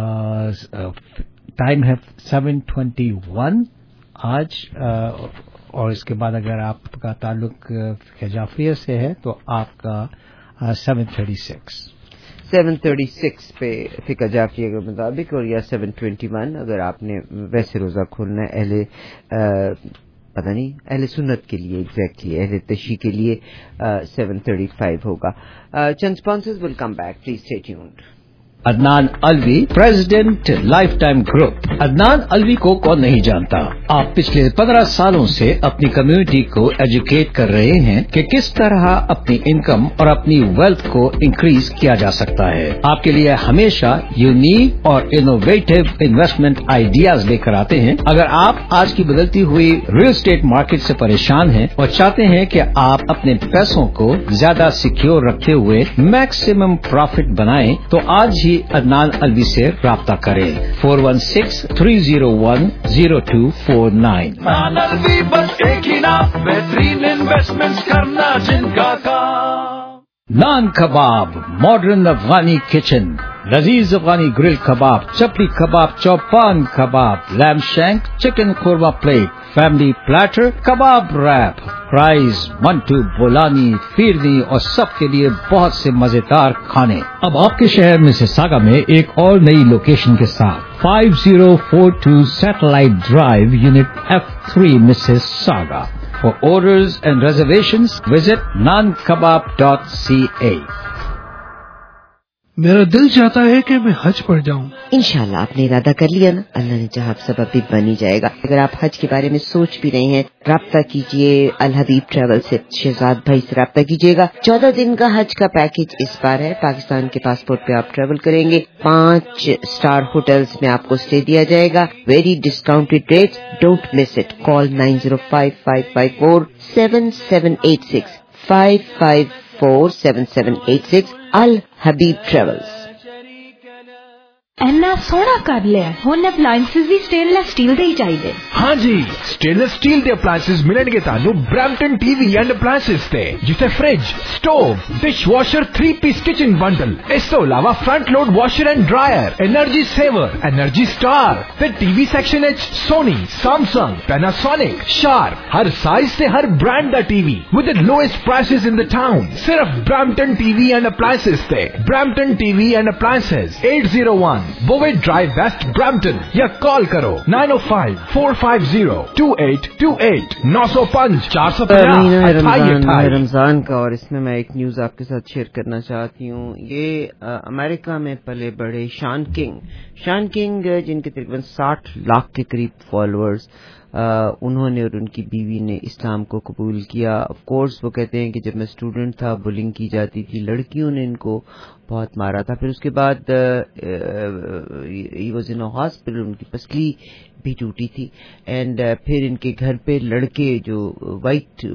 ٹائم ہے سیون ٹوینٹی ون آج، اور اس کے بعد اگر آپ کا تعلق فقہ جعفریہ سے ہے تو آپ کا seven thirty six seven thirty six پہ فقہ جعفریہ کے مطابق، اور یا سیون ٹوینٹی ون اگر آپ نے ویسے روزہ کھولنا ہے اہل پتہ نہیں اہل سنت کے لیے، ایگزیکٹلی اہل تشیع کے لیے سیون تھرٹی فائیو ہوگا. چند sponsors will come back, please stay tuned. Adnan Alvi, president life time group. Adnan Alvi کو کون نہیں جانتا؟ آپ پچھلے پندرہ سالوں سے اپنی کمیونٹی کو ایجوکیٹ کر رہے ہیں کہ کس طرح اپنی انکم اور اپنی ویلتھ کو انکریز کیا جا سکتا ہے. آپ کے لیے ہمیشہ یونیک اور انوویٹو انویسٹمنٹ آئیڈیاز لے کر آتے ہیں. اگر آپ آج کی بدلتی ہوئی ریل اسٹیٹ مارکیٹ سے پریشان ہیں اور چاہتے ہیں کہ آپ اپنے پیسوں کو زیادہ سیکیور رکھتے ہوئے میکسیمم پروفٹ بنائیں تو آج ہی عدنان الوی سے رابطہ کریں. Four one six three zero one zero two four nine. Alvi بس ایک ہی نام، بہترین انویسٹمنٹ کرنا جن کا کام. Naan kebab, modern Afghani kitchen, لذیذ Afghani grill kebab, chapli kebab, chopan kebab, lamb shank, chicken korma plate, family platter, kebab wrap, fries, mantu, bolani, firni اور سب کے لیے بہت سے مزیدار کھانے. اب آپ کے شہر مسیساگا میں ایک اور نئی لوکیشن کے ساتھ five zero four two satellite drive, unit F three, Mississauga. For orders and reservations, visit naan kebab dot c a. میرا دل چاہتا ہے کہ میں حج پر جاؤں. انشاءاللہ آپ نے ارادہ کر لیا نا، اللہ نے چاہا سبب بھی بن ہی جائے گا. اگر آپ حج کے بارے میں سوچ بھی رہے ہیں، رابطہ کیجئے الحبیب ٹریول سے. شہزاد بھائی سے رابطہ کیجئے گا. چودہ دن کا حج کا پیکج اس بار ہے. پاکستان کے پاسپورٹ پہ آپ ٹریول کریں گے. پانچ اسٹار ہوٹلز میں آپ کو اسٹے دیا جائے گا. Very discounted rate. Don't miss it. Call nine zero five five five four seven seven eight six five five four seven seven eight six. Alhabib travels. ਇੰਨਾ ਸੋਹਣਾ ਕਰ ਲਿਆ, ਹੁਣ ਅਪਲਾਈਐਂਸਸ ਵੀ ਸਟੇਨਲੈਸ ਸਟੀਲ ਦੇ ਹੀ ਚਾਹੀਦੇ। ਹਾਂਜੀ, ਸਟੇਨਲੈਸ ਸਟੀਲ ਦੇ ਅਪਲਾਈਐਂਸਸ ਮਿਲਣਗੇ ਤੁਹਾਨੂੰ ਬ੍ਰੈਂਪਟਨ ਟੀਵੀ ਐਂਡ ਅਪਲਾਈਐਂਸਸ ਤੇ, ਜਿੱਥੇ fridge, stove, dish washer, three piece kitchen bundle, ਇਸ ਤੋਂ ਇਲਾਵਾ front load washer and dryer, energy saver, energy star ਤੇ ਟੀਵੀ ਸੈਕਸ਼ਨ ਵਿੱਚ ਸੋਨੀ, ਸੈਮਸੰਗ, ਪੈਨਾਸੋਨਿਕ, ਸ਼ਾਰਪ, ਹਰ ਸਾਈਜ਼ ਤੇ ਹਰ ਬ੍ਰਾਂਡ ਦਾ TV with the lowest prices in the town, ਸਿਰਫ ਬ੍ਰੈਂਪਟਨ ਟੀਵੀ ਐਂਡ ਅਪਲਾਈਐਂਸਸ ਤੇ। Brampton TV and appliances eight oh one Bovett Drive West Brampton, या call करो nine oh five four five zero two eight two eight nine oh five four five zero Ramzan का। और इसमें मैं एक news आपके साथ शेयर करना चाहती हूँ। ये अमेरिका में पले बड़े शान किंग शान किंग जिनके तकरीबन साठ लाख के करीब फॉलोअर्स, Uh, उन्होंने और उनकी बीवी ने इस्लाम को कबूल किया। ऑफ कोर्स वो कहते हैं कि जब मैं स्टूडेंट था बुलिंग की जाती थी, लड़कियों ने इनको बहुत मारा था। फिर उसके बाद ही वाज इन हॉस्पिटल, उनकी पसली भी टूटी थी। एंड uh, फिर इनके घर पे लड़के जो वाइट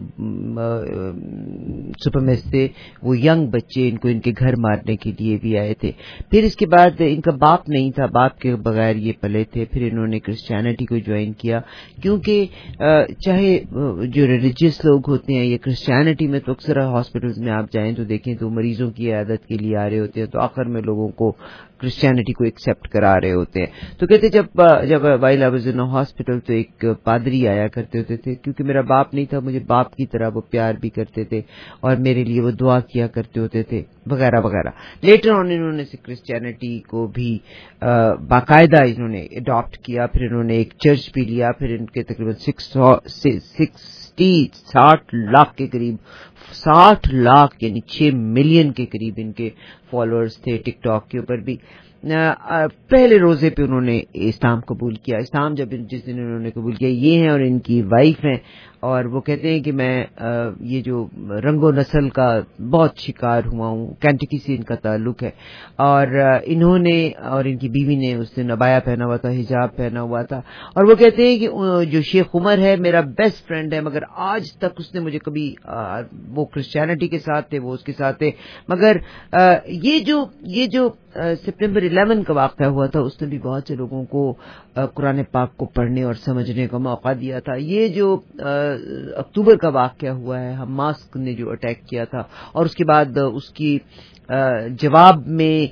सुपरमेस थे, वो यंग बच्चे इनको इनके घर मारने के लिए भी आए थे। फिर इसके बाद इनका बाप नहीं था, बाप के बगैर ये पले थे। फिर इन्होंने क्रिश्चियनिटी को ज्वाइन किया, क्योंकि चाहे जो रिलीजियस लोग होते हैं, ये क्रिश्चियनिटी में तो अक्सर हॉस्पिटल्स में आप जाएं तो देखें तो मरीजों की इयादत के लिए आ रहे होते हैं, तो आखिर में लोगों को क्रिश्चियनिटी को एक्सेप्ट करा रहे होते हैं। तो कहते जब जब while I was in hospital तो एक पादरी आया करते होते थे, क्योंकि मेरा बाप नहीं था, मुझे बाप की तरह वो प्यार भी करते थे और मेरे लिए वो दुआ किया करते होते थे, वगैरह वगैरह। लेटर ऑन इन्होंने क्रिश्चियनिटी को भी बाकायदा इन्होंने अडॉप्ट किया। फिर इन्होंने एक चर्च भी लिया। फिर इनके तकरीबन सिक्स सिक्सटी साठ लाख के करीब साठ लाख यानी छह मिलियन के करीब इनके फॉलोअर्स थे टिकटॉक के ऊपर भी। पहले रोजे पे उन्होंने इस्लाम कबूल किया। इस्लाम जब जिस दिन उन्होंने कबूल किया, ये हैं और इनकी वाइफ हैं, और वो कहते हैं कि मैं ये जो रंगो नस्ल का बहुत शिकार हुआ हूँ। कैंटकी से इनका ताल्लुक है, और इन्होंने और इनकी बीवी ने उस दिन अबाया पहना हुआ था, हिजाब पहना हुआ था। और वो कहते हैं कि जो शेख उमर है मेरा बेस्ट फ्रेंड है, मगर आज तक उसने मुझे कभी, वो क्रिश्चियनिटी के साथ थे, वो उसके साथ थे, मगर ये जो ये जो सितंबर ग्यारह का वाक़या हुआ था, उसने भी बहुत से लोगों को कुरान पाक को पढ़ने और समझने का मौका दिया था। ये जो अक्टूबर का वाक़या हुआ है, हमास ने जो अटैक किया था, और उसके बाद उसकी जवाब में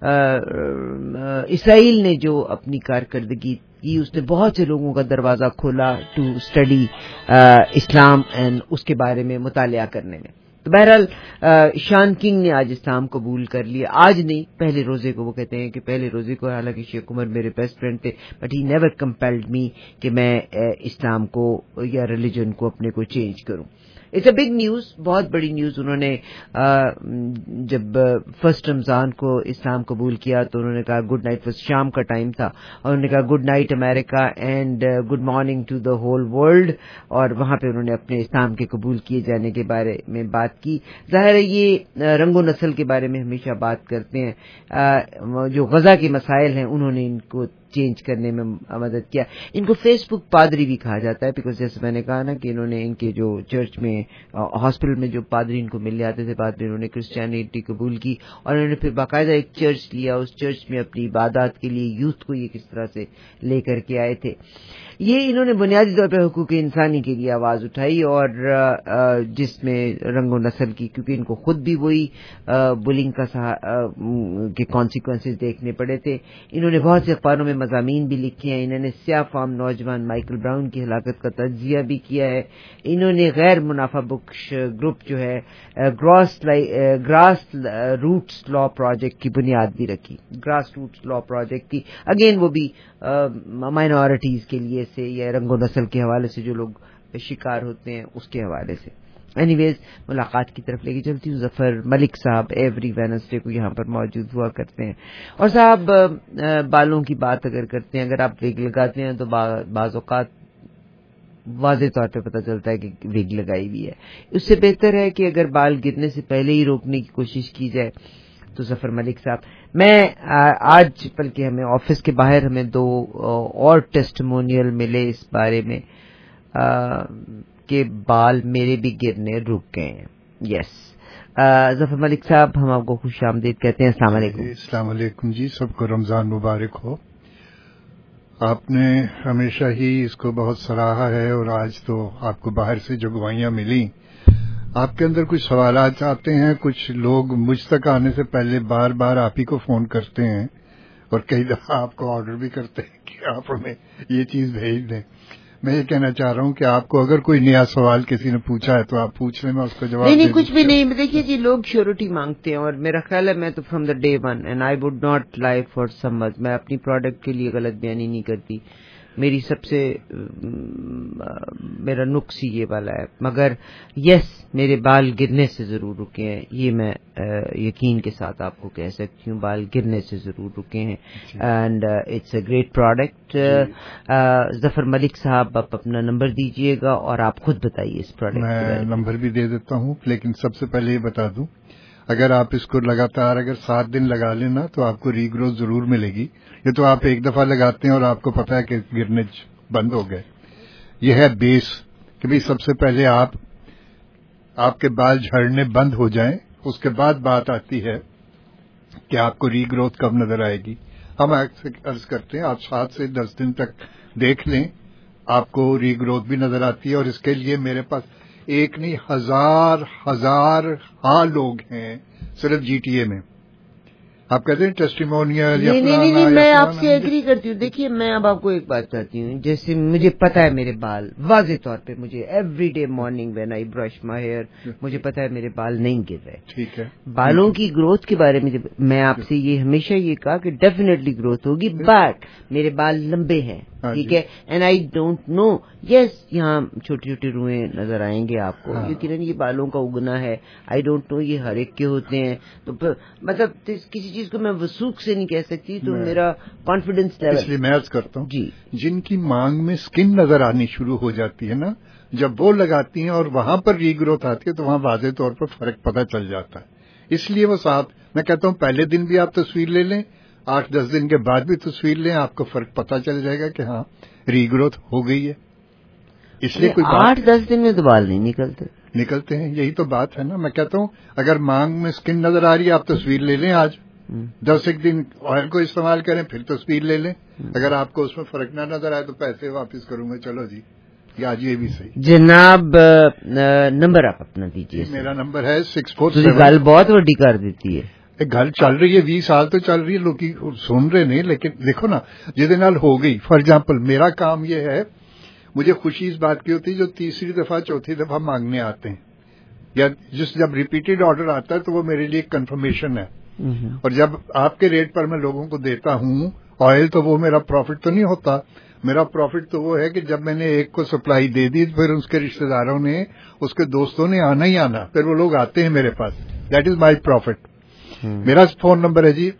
इसराइल ने जो अपनी कारकर्दगी की, उसने बहुत से लोगों का दरवाज़ा खोला टू स्टडी इस्लाम एंड उसके बारे में मुतालिया करने में। तो बहरहाल शान किंग ने आज इस्लाम कबूल कर लिया। आज नहीं, पहले रोजे को। वो कहते हैं कि पहले रोजे को, हालांकि शेख उमर मेरे बेस्ट फ्रेंड थे, but he never compelled me कि मैं इस्लाम को या रिलीजन को अपने को चेंज करूं। इट्स अ बिग न्यूज, बहुत बड़ी न्यूज। उन्होंने जब फर्स्ट रमजान को इस्लाम कबूल किया तो उन्होंने कहा गुड नाइट, शाम का टाइम था, और उन्होंने कहा good night America and good morning to the whole world. और वहां पे उन्होंने अपने इस्लाम के कबूल किए जाने के बारे में बात की। जाहिर है ये रंगो नस्ल के बारे में हमेशा बात करते हैं। जो गजा के मसाइल हैं उन्होंने इनको चेंज करने में मदद किया। इनको फेसबुक पादरी भी कहा जाता है, बिकॉज जैसे मैंने कहा ना कि इन्होंने इनके जो चर्च में, हॉस्पिटल में जो पादरी इनको मिल जाते थे, बाद में इन्होंने क्रिश्चियनिटी कबूल की, और इन्होंने फिर बाकायदा एक चर्च लिया। उस चर्च में अपनी इबादत के लिए यूथ को ये किस तरह से लेकर के आए थे। ये इन्होंने बुनियादी तौर पर हुकूक इंसानी के लिए आवाज उठाई, और जिसमें रंगो नस्ल की, क्योंकि इनको खुद भी वही बुलिंग का के कॉन्सिक्वेंसेस देखने पड़े थे। इन्होंने बहुत से अखबारों में मज़ामीन भी लिखे हैं। इन्होंने स्याह फार्म नौजवान माइकल ब्राउन की हलाकत का तज्जिया भी किया है। इन्होंने गैर मुनाफा बख्श ग्रुप जो है grass grass roots law project की बुनियाद भी रखी। ग्रास रूट्स लॉ प्रोजेक्ट की, अगेन वो भी माइनॉरिटीज के लिए से या रंगो नस्ल के हवाले से जो लोग शिकार होते हैं उसके हवाले से। एनीवेज, मुलाकात की तरफ लेके चलती हूँ। जफर मलिक साहब एवरी वेडनेसडे को यहाँ पर मौजूद हुआ करते हैं। और साहब बालों की बात अगर करते हैं, अगर आप विग लगाते हैं तो बाज़ औक़ात वाज़ेह तौर पे पता चलता है कि विग लगाई हुई है। उससे बेहतर है कि अगर बाल गिरने से पहले ही रोकने की कोशिश की जाए। तो जफर मलिक साहब, मैं आज बल्कि हमें ऑफिस के बाहर हमें दो और टेस्टिमोनियल मिले इस बारे में कि बाल मेरे भी गिरने रुक गए हैं। यस, ظفر ملک صاحب ہم آپ کو خوش آمدید کہتے ہیں. السلام علیکم. السلام علیکم جی, سب کو رمضان مبارک ہو. آپ نے ہمیشہ ہی اس کو بہت سراہا ہے اور آج تو آپ کو باہر سے جو گواہیاں ملی, آپ کے اندر کچھ سوالات آتے ہیں, کچھ لوگ مجھ تک آنے سے پہلے بار بار آپ ہی کو فون کرتے ہیں اور کئی دفعہ آپ کو آرڈر بھی کرتے ہیں کہ آپ ہمیں یہ چیز بھیج دیں. میں یہ کہنا چاہ رہا ہوں کہ آپ کو اگر کوئی نیا سوال کسی نے پوچھا ہے تو آپ پوچھ لیں, میں اس کا جواب نہیں نہیں کچھ بھی نہیں. دیکھیے جی, لوگ شیورٹی مانگتے ہیں اور میرا خیال ہے میں تو from the day one and I would not lie for someone, میں اپنی پروڈکٹ کے لیے غلط بیانی نہیں کرتی. میری سب سے میرا نقص ہی یہ والا ہے, مگر یس میرے بال گرنے سے ضرور رکے ہیں, یہ میں یقین کے ساتھ آپ کو کہہ سکتی ہوں, بال گرنے سے ضرور رکے ہیں. And it's a great product. Zafar Malik صاحب آپ اپنا نمبر دیجئے گا اور آپ خود بتائیے اس پروڈکٹ. میں نمبر بھی دے دیتا ہوں, لیکن سب سے پہلے یہ بتا دوں, اگر آپ اس کو لگاتار اگر سات دن لگا لینا تو آپ کو ری گروتھ ضرور ملے گی. یہ تو آپ ایک دفعہ لگاتے ہیں اور آپ کو پتا ہے کہ گرنے بند ہو گئے. یہ ہے بیس کہ بھئی سب سے پہلے آپ آپ کے بال جھڑنے بند ہو جائیں, اس کے بعد بات آتی ہے کہ آپ کو ری گروتھ کب نظر آئے گی. ہم عرض کرتے ہیں آپ سات سے دس دن تک دیکھ لیں, آپ کو ری گروتھ بھی نظر آتی ہے. اور اس کے لیے میرے پاس ایک نہیں ہزار ہزار ہاں لوگ ہیں صرف جی ٹی اے میں. آپ کہتے ہیں ٹیسٹیمونیل. نہیں نہیں نہیں میں آپ سے ایگری کرتی ہوں. دیکھیے میں اب آپ کو ایک بات کہتی ہوں, جیسے مجھے پتا ہے میرے بال واضح طور پہ, مجھے every day morning when I brush my hair مجھے پتا ہے میرے بال نہیں گر رہے. ٹھیک ہے, بالوں کی گروتھ کے بارے میں میں آپ سے یہ ہمیشہ یہ کہا کہ ڈیفینیٹلی گروتھ ہوگی, بٹ میرے بال لمبے ہیں. ٹھیک ہے, اینڈ آئی ڈونٹ نو, یس یہاں چھوٹی چھوٹی روئیں نظر آئیں گے آپ کو, یقیناً یہ بالوں کا اگنا ہے. آئی ڈونٹ نو یہ ہر ایک کے ہوتے ہیں, تو مطلب کسی چیز کو میں وثوق سے نہیں کہہ سکتی, تو میرا کانفیڈینس لیول. اس لیے میں عرض کرتا ہوں جی, جن کی مانگ میں سکن نظر آنی شروع ہو جاتی ہے نا, جب وہ لگاتی ہیں اور وہاں پر ری گروتھ آتی ہے تو وہاں واضح طور پر فرق پتہ چل جاتا ہے. اس لیے وہ صاحب میں کہتا ہوں پہلے دن بھی آپ تصویر لے لیں, آٹھ دس دن کے بعد بھی تصویر لیں, آپ کو فرق پتہ چل جائے گا کہ ہاں ری گروتھ ہو گئی ہے. اس لیے کوئی آٹھ دس دن میں تو بال نہیں نکلتے نکلتے ہیں, یہی تو بات ہے نا. میں کہتا ہوں اگر مانگ میں سکن نظر آ رہی ہے آپ تصویر لے لیں, آج دس ایک دن آئل کو استعمال کریں, پھر تصویر لے لیں. اگر آپ کو اس میں فرق نہ نظر آئے تو پیسے واپس کروں گا. چلو جی, آج یہ بھی صحیح. جناب نمبر آپ اپنا دیجیے. میرا نمبر ہے سکس فور سیون. گل بہت بڑی کر دیتی ہے. گل چل رہی ہے, بیس سال تو چل رہی ہے, لوگ سن رہے نہیں, لیکن دیکھو نا جس نال ہو گئی. فار ایگزامپل میرا کام یہ ہے, مجھے خوشی اس بات کی ہوتی ہے جو تیسری دفعہ چوتھی دفعہ مانگنے آتے ہیں, یا جس جب ریپیٹڈ آرڈر آتا ہے تو وہ میرے لیے کنفرمیشن ہے. اور جب آپ کے ریٹ پر میں لوگوں کو دیتا ہوں آئل, تو وہ میرا پروفٹ تو نہیں ہوتا. میرا پروفٹ تو وہ ہے کہ جب میں نے ایک کو سپلائی دے دی, پھر اس کے رشتہ داروں نے, اس کے دوستوں نے آنا ہی آنا, پھر وہ لوگ آتے ہیں میرے پاس. That is my profit. میرا فون نمبر ہے جی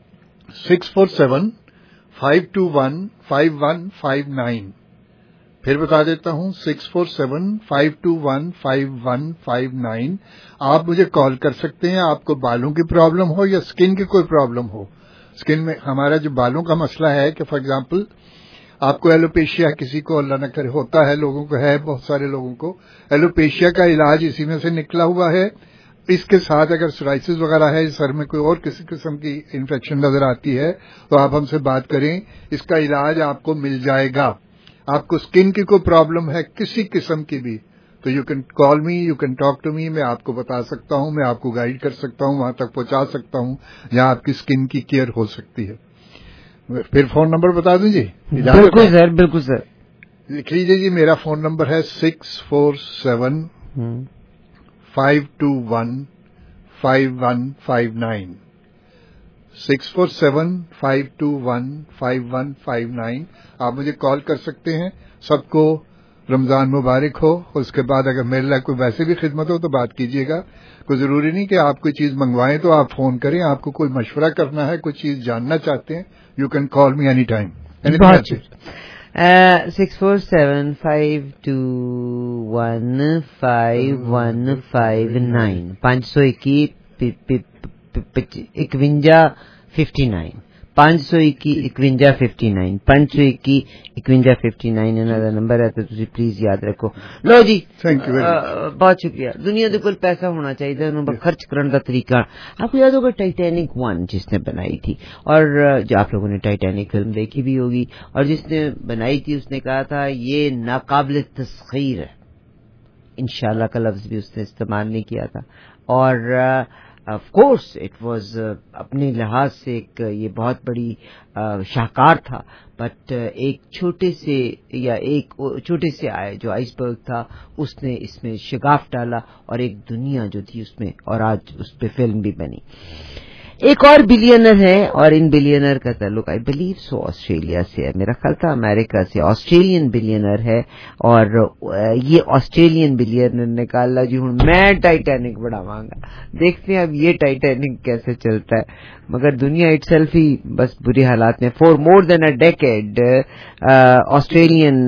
six four seven five two one five one five nine. پھر بتا دیتا ہوں six four seven five two one five one five nine. آپ مجھے کال کر سکتے ہیں, آپ کو بالوں کی پرابلم ہو یا اسکن کی کوئی پرابلم ہو. اسکن میں ہمارا جو بالوں کا مسئلہ ہے کہ فار ایگزامپل آپ کو ایلوپیشیا کسی کو اللہ نہ کرے ہوتا ہے, لوگوں کو ہے, بہت سارے لوگوں کو ایلوپیشیا کا علاج اسی میں سے نکلا ہوا ہے. اس کے ساتھ اگر سورائسس وغیرہ ہے, سر میں کوئی اور کسی قسم کی انفیکشن نظر آتی ہے تو آپ ہم سے بات کریں, اس کا علاج آپ کو مل جائے گا. آپ کو اسکن کی کوئی پرابلم ہے کسی قسم کی بھی, تو you can call me, you can talk to me. میں آپ کو بتا سکتا ہوں, میں آپ کو گائیڈ کر سکتا ہوں, وہاں تک پہنچا سکتا ہوں جہاں آپ کی اسکن کی کیئر ہو سکتی ہے. پھر فون نمبر بتا دوں جی. بالکل سر, بالکل سر. لکھ لیجیے جی, میرا فون نمبر ہے six four seven five two one five one five nine. Six four seven five two one five one five nine. آپ مجھے کال کر سکتے ہیں. سب کو رمضان مبارک ہو. اس کے بعد اگر میرے لیے کوئی ویسے بھی خدمت ہو تو بات کیجیے گا. کوئی ضروری نہیں کہ آپ کوئی چیز منگوائیں تو آپ فون کریں. آپ کو کوئی مشورہ کرنا ہے, کوئی چیز جاننا چاہتے ہیں, you can call me any time. Six four seven five two one five one five nine. پانچ سو اکی اکونجا ففٹی نائن. پانچ سو اکوجا ففٹی نائن پانچ سو اکوجا ففٹی نائن انہوں کا نمبر ہے, تو تسی پلیز یاد رکھو. لو جی, تھینک یو بہت شکریہ. دنیا دے کول پیسہ ہونا چاہیے, انہوں نے خرچ کرنے کا طریقہ. آپ کو یاد ہوگا ٹائٹینک ون جس نے بنائی تھی, اور جو آپ لوگوں نے ٹائٹینک فلم دیکھی بھی ہوگی, اور جس نے بنائی تھی اس نے کہا تھا یہ ناقابل تسخیر ہے. انشاءاللہ کا لفظ بھی اس نے استعمال نہیں کیا تھا. اور آف کورس اٹ واز اپنے لحاظ سے ایک یہ بہت بڑی شاہکار تھا, بٹ ایک چھوٹے سے یا ایک چھوٹے سے آئے جو آئس برگ تھا اس نے اس میں شگاف ڈالا, اور ایک دنیا جو تھی اس میں, اور آج اس پہ فلم بھی بنی. ایک اور بلینر ہے, اور ان بلینر کا تعلق آئی بلیو سو آسٹریلیا سے ہے, میرا خیال تھا امریکہ سے. آسٹریلین بلینر ہے, اور یہ آسٹریلین بلینر نے کہا اللہ جی ہوں میں ٹائٹینک بڑھاواں گا. دیکھتے ہیں اب یہ ٹائٹینک کیسے چلتا ہے, مگر دنیا اٹ سیلف ہی بس بری حالات میں. Four more than a decade Australian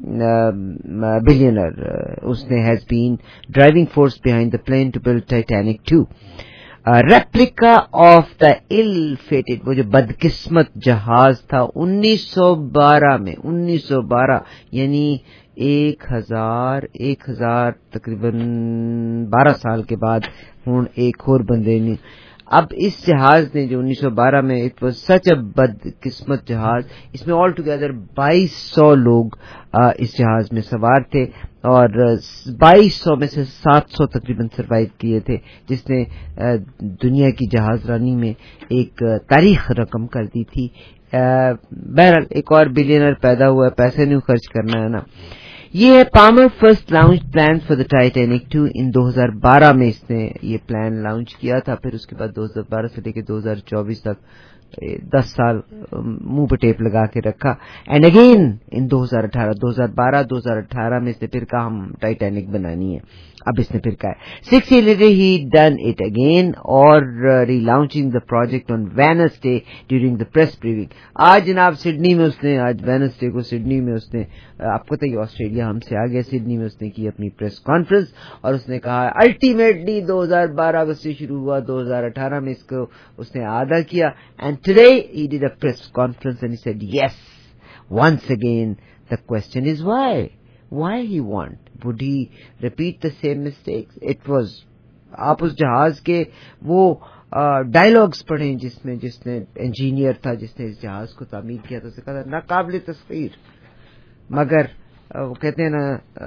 billionaire اس نے has been driving force behind the plan to build Titanic two, replica of the ill-fated, وہ جو بدقسمت جہاز تھا انیس سو بارہ میں, انیس سو بارہ یعنی ایک ہزار ایک ہزار تقریباً بارہ سال کے بعد ہوں ایک اور بندے نے. اب اس جہاز نے جو انیس سو بارہ میں, اٹ واز سچ اے بدقسمت جہاز, اس میں آل ٹوگیدر بائیس سو لوگ اس جہاز میں سوار تھے, اور بائیس سو میں سے سات سو تقریباً سروائیو کیے تھے, جس نے دنیا کی جہاز رانی میں ایک تاریخ رقم کر دی تھی. بہرحال ایک اور بلینر پیدا ہوا ہے, پیسے نہیں خرچ کرنا ہے نا. یہ ہے Palmer first launch plan for the Titanic two in دو ہزار بارہ میں اس نے یہ پلان لانچ کیا تھا. پھر اس کے بعد دو ہزار بارہ سے لے کے دو ہزار چوبیس تک دس سال منہ پہ ٹیپ لگا کے رکھا. اینڈ اگین ان دو ہزار اٹھارہ دو ہزار بارہ دو ہزار اٹھارہ میں اس نے پھر کہا ہم ٹائٹینک بنانی ہے. اب اس نے پھر کہا six year later he done it again, اور relaunching the project on Wednesday during the press briefing. آج جناب سڈنی میں اس نے, آج وینسڈے کو سڈنی میں اس نے, آپ کو پتہ ہے آسٹریلیا ہم سے آگے, سڈنی میں اس نے کی اپنی پریس کانفرنس, اور اس نے کہا الٹیمیٹلی دو ہزار بارہ اگست سے شروع ہوا, دو ہزار اٹھارہ میں اس کو اس نے آدھا کیا. And today he did a press conference and he said yes once again the question is why why he want, would he repeat the same mistakes? It was, آپ اس جہاز کے وہ ڈائلاگز پڑھیں جس میں جس نے انجینئر تھا جس نے اس جہاز کو تعمیر کیا تھا, اسے کہا تھا ناقابل تسخیر, مگر وہ کہتے ہیں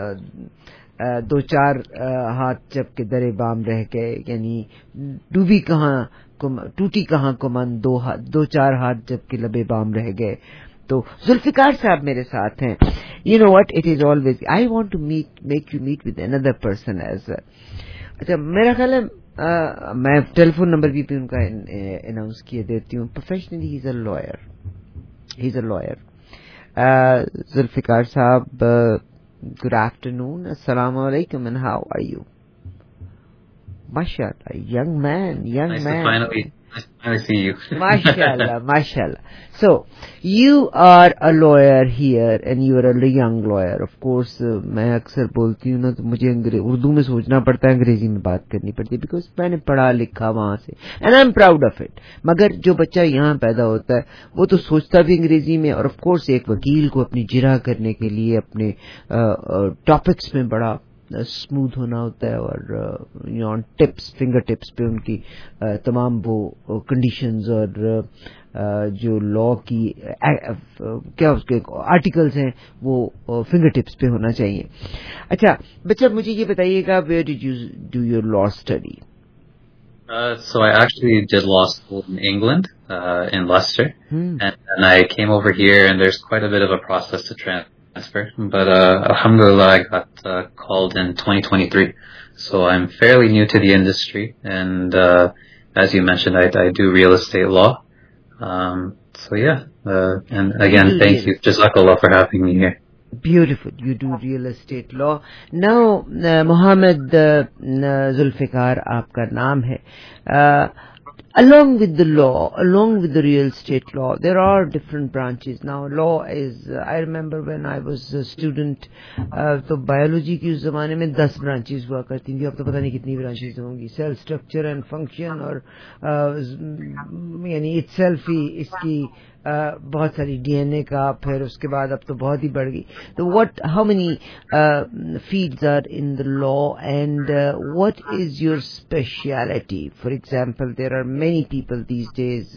نا دو چار ہاتھ جب کے درے بام رہ گئے, یعنی ڈوبی کہاں ٹوٹی کہاں کمن, دو دو چار ہاتھ جب کے لبے بام رہ گئے. تو ذوالفقار صاحب میرے ساتھ ہیں. You know what, it is always I want to meet make you meet with another person as. اچھا میرا خیال ہے میں ٹیلی فون نمبر بھی ان کا اناؤنس کیے دیتی ہوں. Professionally he is a lawyer, he is a lawyer. Zulfiqar صاحب, گڈ آفٹرنون, السلام علیکم, and how are you? MashaAllah, young man, young nice man. To finally, nice to finally see you. MashaAllah, MashaAllah. So, you are a lawyer here, and you are a young lawyer. Of course, میں اکثر بولتی ہوں نا تو مجھے اردو میں سوچنا پڑتا ہے, انگریزی میں بات کرنی پڑتی ہے, بیکاز میں نے پڑھا لکھا وہاں سے, and I'm proud of it. مگر جو بچہ یہاں پیدا ہوتا ہے وہ تو سوچتا بھی انگریزی میں, اور of course ایک وکیل کو اپنی جرح کرنے کے لیے اپنے ٹاپکس میں بڑا اسموتھ ہونا ہوتا ہے, اور ٹپس فنگر ٹپس پہ ان کی تمام وہ کنڈیشنز اور جو لا کی کیا اس کے آرٹیکلز ہیں وہ فنگر ٹپس پہ ہونا چاہیے. اچھا بچہ مجھے یہ بتائیے گا, where did you do your law study? Uh, so I actually did law school in England, uh, in Leicester, hmm. and, and I came over here, and there's quite a bit of a process to transfer. But uh, alhamdulillah, I got uh, called in twenty twenty-three. So I'm fairly new to the industry, and uh, as you mentioned, I, I do real estate law. Um, so yeah, uh, and again, thank you, Jazakallah, for having me here. Beautiful. You do real estate law. Now, uh, Mohammed uh, Zulfikar آپ کا نام ہے. uh, Along with the law, along with the real estate law, there are different branches. Now, law is, uh, I remember when I was a student, uh, तो biology की उस ज़माने में दस branches हुआ करती थी. अब तो पता नहीं कितनी branches होंगी. Cell structure and function और uh, यानी itself ही इसकी Uh, बहुत सारी डीएनए का, फिर उसके बाद अब तो बहुत ही बढ़ गई. तो what how many fields are in the law and what is your speciality? For example, there are many people these days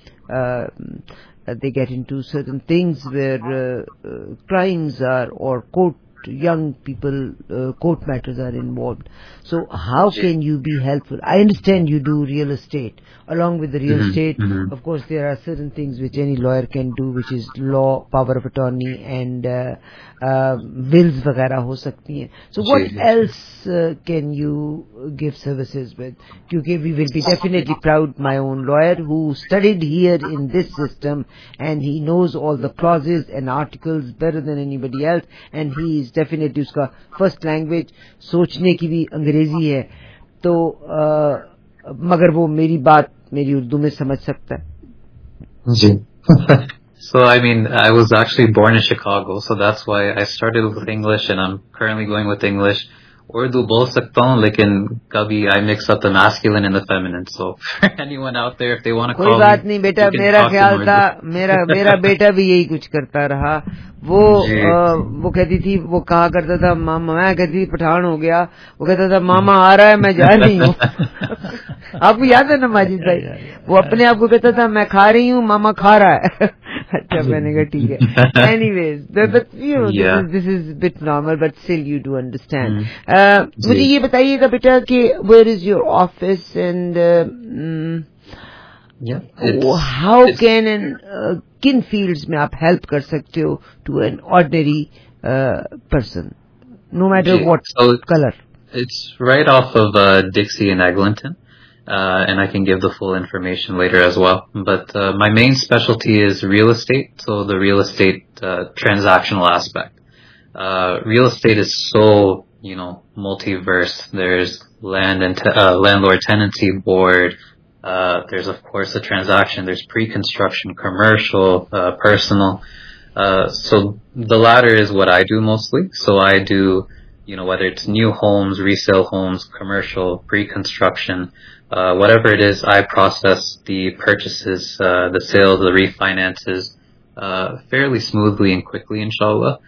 they get into certain things where uh, uh, crimes are or court young people uh, court matters are involved. So how can you be helpful? I understand you do real estate. Along with the real mm-hmm. estate, mm-hmm. of course, there are certain things which any lawyer can do, which is law, power of attorney, and uh, uh, wills वगैरह हो सकती हैं. So what else uh, can you give services with? Because we will be definitely proud. My own lawyer who studied here in this system, and he knows all the clauses and articles better than anybody else, and he is definitely उसका first language सोचने की भी अंग्रेजी है. तो uh, मगर वो मेरी बात मेरी उर्दू में समझ सकता है. जी. So I mean, I was actually born in Chicago, so that's why I started with English, and I'm currently going with English. Urdu बोल सकता हूँ, लेकिन कभी I mix up the masculine and the feminine. So for anyone out there, if they want to call me, कोई बात नहीं बेटा, मेरा ख्याल था मेरा मेरा बेटा भी यही कुछ करता रहा. वो आ, वो कहती थी, वो कहा करता था मामा, मैं कहती थी पठान हो गया, वो कहता था मामा आ रहा है, मैं जा रही हूँ. आपको याद है ना माजिद भाई? वो अपने आप को कहता था मैं खा रही हूँ, मामा खा रहा है. अच्छा, मैंने कहा ठीक है. Anyways, but you know, yeah. this is this is a bit normal, but still you do understand. Mm. Uh, मुझे ये बताइएगा बेटा कि where is your office and uh, mm, yeah, it's, how it's, can and uh, किन fields में आप help कर सकते हो to an ordinary uh, person, no matter yeah, what so color? It's right off of uh, Dixie and Eglinton. Uh, and I can give the full information later as well. But uh, my main specialty is real estate, so the real estate uh, transactional aspect. Uh, real estate is so, you know, multiverse. There's land and te- uh, landlord tenancy board. Uh, there's of course the transaction. There's pre-construction, commercial, uh, personal. Uh, so the latter is what I do mostly. So I do, you know, whether it's new homes, resale homes, commercial, pre-construction. Uh, whatever it is, I process the purchases, uh, the sales, the refinances, uh, fairly smoothly and quickly, inshallah.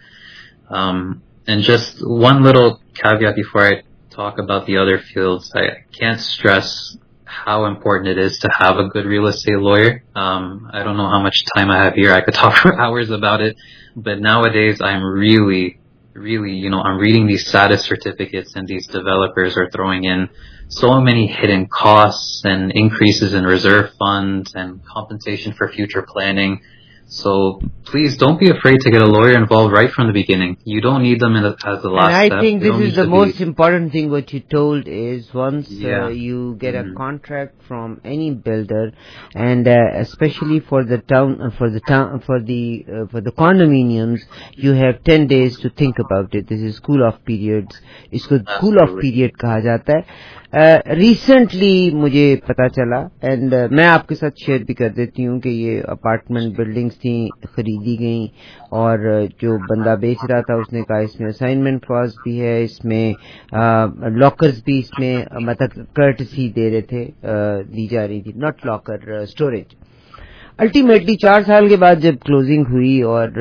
Um, and just one little caveat before I talk about the other fields, I can't stress how important it is to have a good real estate lawyer. Um, I don't know how much time I have here. I could talk for hours about it, but nowadays I'm really, really, you know, I'm reading these status certificates, and these developers are throwing in so many hidden costs and increases in reserve funds and compensation for future planning. So please don't be afraid to get a lawyer involved right from the beginning. You don't need them in the, as the last and I step. think this is the most be... important thing what you told is once yeah. uh, you get mm-hmm. a contract from any builder, and uh, especially for the town, uh, for the town, for the uh, for the condominiums, you have ten days to think about it. This is cool off periods. इसको cool off period कहा जाता है. Recently uh, मुझे पता चला, and uh, मैं आपके साथ शेयर भी कर देती हूँ कि ये अपार्टमेंट बिल्डिंग्स थी, खरीदी गई, और uh, जो बंदा बेच रहा था उसने कहा इसमें असाइनमेंट क्लॉज भी है, इसमें लॉकर्स uh, भी इसमें uh, मतलब कर्टसी दे रहे थे, uh, दी जा रही थी, नॉट लॉकर, स्टोरेज. अल्टीमेटली चार साल के बाद जब क्लोजिंग हुई और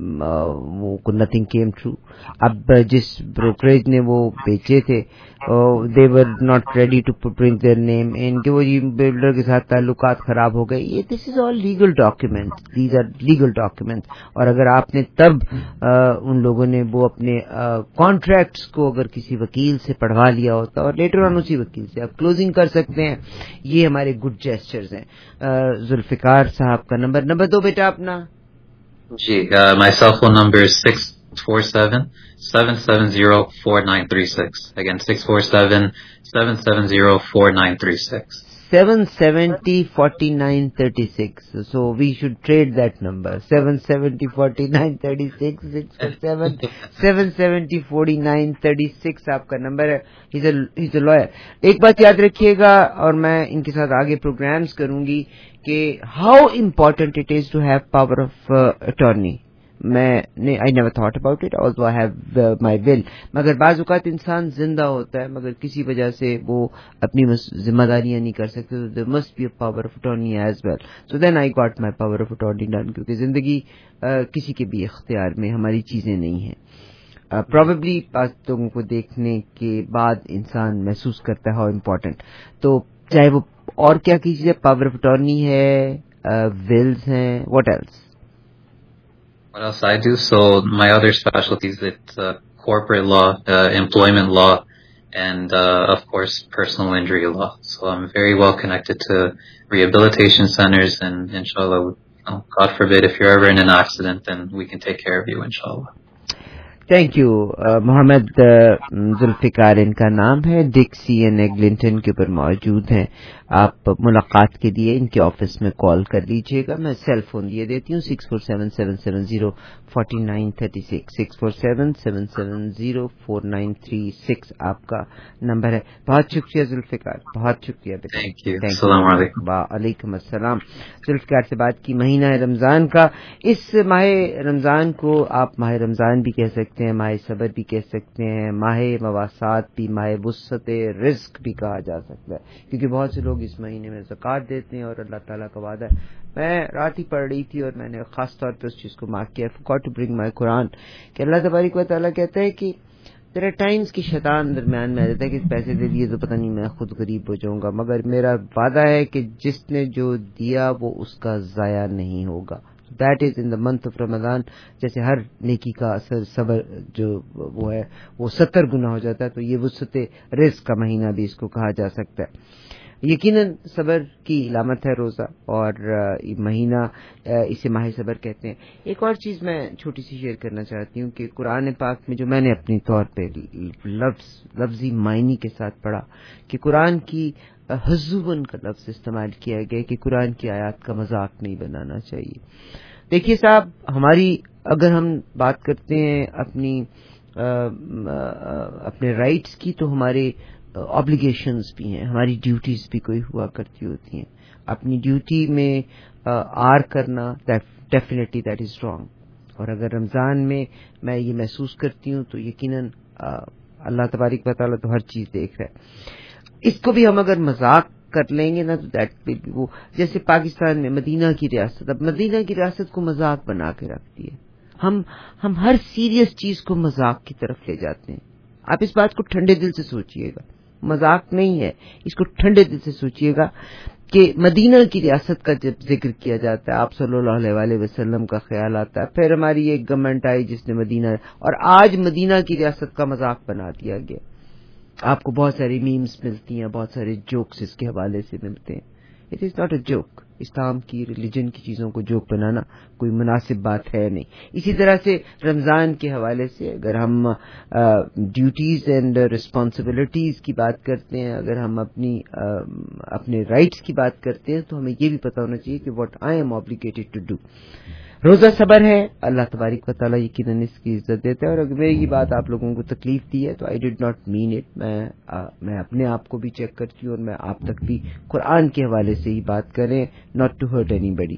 वो नथिंग केम ट्रू. अब जिस ब्रोकरेज ने वो बेचे थे, they were not ready to bring their name in, कि वो जी बिल्डर के साथ ताल्लुकात खराब हो गए. ये this is all legal documents, these are legal documents. और अगर आपने तब आ, उन लोगों ने वो अपने कॉन्ट्रैक्ट्स को अगर किसी वकील से पढ़वा लिया होता और लेटर ऑन उसी वकील से आप क्लोजिंग कर सकते हैं. ये हमारे गुड जेस्चर्स हैं. जुल्फिकार साहब का नंबर नंबर दो बेटा अपना. जी, my cell phone number is six four seven, seven seven zero, four nine three six. Again, six four seven, seven seven zero, four nine three six. seven seventy forty-nine thirty-six. So we should trade that number. seven seventy forty-nine thirty-six six four seven seven seventy forty-nine thirty-six आपका नंबर है. He's a he's a lawyer. एक बात याद रखिएगा और मैं इनके साथ आगे प्रोग्राम्स करूंगी कि how important it is to have power of uh, attorney. मैं I never thought about it also I have my will. मगर बाज़ औक़ात इंसान जिंदा होता है मगर किसी वजह से वो अपनी जिम्मेदारियां नहीं कर सकते, तो there must be a power of attorney as well. So then I got my power of attorney done, क्योंकि जिंदगी uh, किसी के भी इख्तियार में हमारी चीजें नहीं हैं. प्रॉबेबली uh, बातों को देखने के बाद इंसान महसूस करता है हाउ इम्पोर्टेंट. तो चाहे वो और क्या की चीज है, पावर ऑफ अटॉर्नी है, विल्स हैं, what else? What else I do? So my other specialties, it's uh, corporate law, uh, employment law, and uh, of course personal injury law. So I'm very well connected to rehabilitation centers, and inshallah, you know, God forbid, if you're ever in an accident, then we can take care of you, inshallah. Thank you. Mohammad Zulfiqar इनका नाम है, डिक्सी and Eglinton के ऊपर मौजूद हैं. आप मुलाकात के लिए इनके ऑफिस में कॉल कर लीजिएगा. मैं सेल फोन दिए देती हूँ six four seven seven seven zero forty nine thirty six six four seven seven seven zero four nine three six आपका नंबर है. बहुत शुक्रिया जुल्फिकार, बहुत शुक्रिया. Thank you. अस्सलाम वालेकुम. वालेकुम अस्सलाम. जुल्फिकार से बात की. महीना है रमजान का. इस माह रमजान को आप माह रमजान भी कह सकते हैं, माह सबर भी कह सकते हैं, माह मवासात भी, माह वुसअत रिस्क भी कहा जा सकता है, क्योंकि बहुत से लोग इस महीने में ज़कात देते हैं और अल्लाह ताला का वादा है. मैं रात ही पढ़ रही थी और मैंने खास तौर पर उस चीज को मार्क किया, forgot to bring my Quran, कि अल्लाह तबारक व तआला कहता है कि देयर आर टाइम्स की शैतान दरमियान में आ जाता है कि पैसे दे दिए तो पता नहीं मैं खुद गरीब हो जाऊंगा, मगर मेरा वादा है कि जिसने जो दिया वो उसका ज़ाया नहीं होगा. That is in the month of Ramzan. जैसे हर नेकी का असर सबर जो वो है वो सत्तर गुना हो जाता है, तो ये वुसअत रिज़्क़ का महीना भी इसको कहा जा सकता है. यकीनन सबर की इलामत है रोज़ा, और ये महीना इसे माह सबर कहते हैं. एक और चीज़ मैं छोटी सी शेयर करना चाहती हूँ कि कुरान पाक में जो मैंने अपनी तौर पे लफ्ज़ लफ्ज़ी मायनी के साथ पढ़ा कि कुरान की हज़ुबन का लफ्ज़ इस्तेमाल किया गया कि कुरान की आयत का मजाक नहीं बनाना चाहिए. देखिए साहब, हमारी अगर हम बात करते हैं अपनी आ, आ, अपने राइट्स की, तो हमारे ऑब्लिगेशंस भी हैं, हमारी ड्यूटीज भी कोई हुआ करती होती हैं. अपनी ड्यूटी में आर करना, डेफिनेटली दैट इज रॉन्ग. और अगर रमजान में मैं ये महसूस करती हूँ तो यकीनन अल्लाह तबारक व तआला तो हर चीज देख रहा है. इसको भी हम अगर मजाक कर लेंगे ना तो दैट विल बी वो, जैसे पाकिस्तान में मदीना की रियासत, अब मदीना की रियासत को मजाक बना के रखती है. हम हम हर सीरियस चीज को मजाक की तरफ ले जाते हैं. आप इस बात को ठंडे दिल से सोचिएगा, मजाक नहीं है, इसको ठंडे दिल से सोचिएगा कि मदीना की रियासत का जब जिक्र किया जाता है आप सल्लल्लाहु अलैहि वसल्लम का ख्याल आता है. फिर हमारी एक गवर्नमेंट आई जिसने मदीना, और आज मदीना की रियासत का मजाक बना दिया गया. आपको बहुत सारी मीम्स मिलती हैं, बहुत सारे जोक्स इसके हवाले से मिलते हैं. It is not a joke. इस्लाम की रिलीजन की चीजों को जोक बनाना कोई मुनासिब बात है नहीं. इसी तरह से रमजान के हवाले से अगर हम ड्यूटीज एंड रिस्पॉन्सिबिलिटीज की बात करते हैं, अगर हम अपनी आ, अपने राइट्स की बात करते हैं, तो हमें ये भी पता होना चाहिए कि what I am obligated to do. रोजा सबर है, अल्लाह तबारक व तआला यकीनन इसकी इज्जत देता है. और अगर मेरी ये बात आप लोगों को तकलीफ दी है तो I did not mean it. मैं आ, मैं अपने आप को भी चेक करती हूँ और मैं आप तक भी कुरान के हवाले से ही बात करें, नॉट टू हर्ट एनीबडी.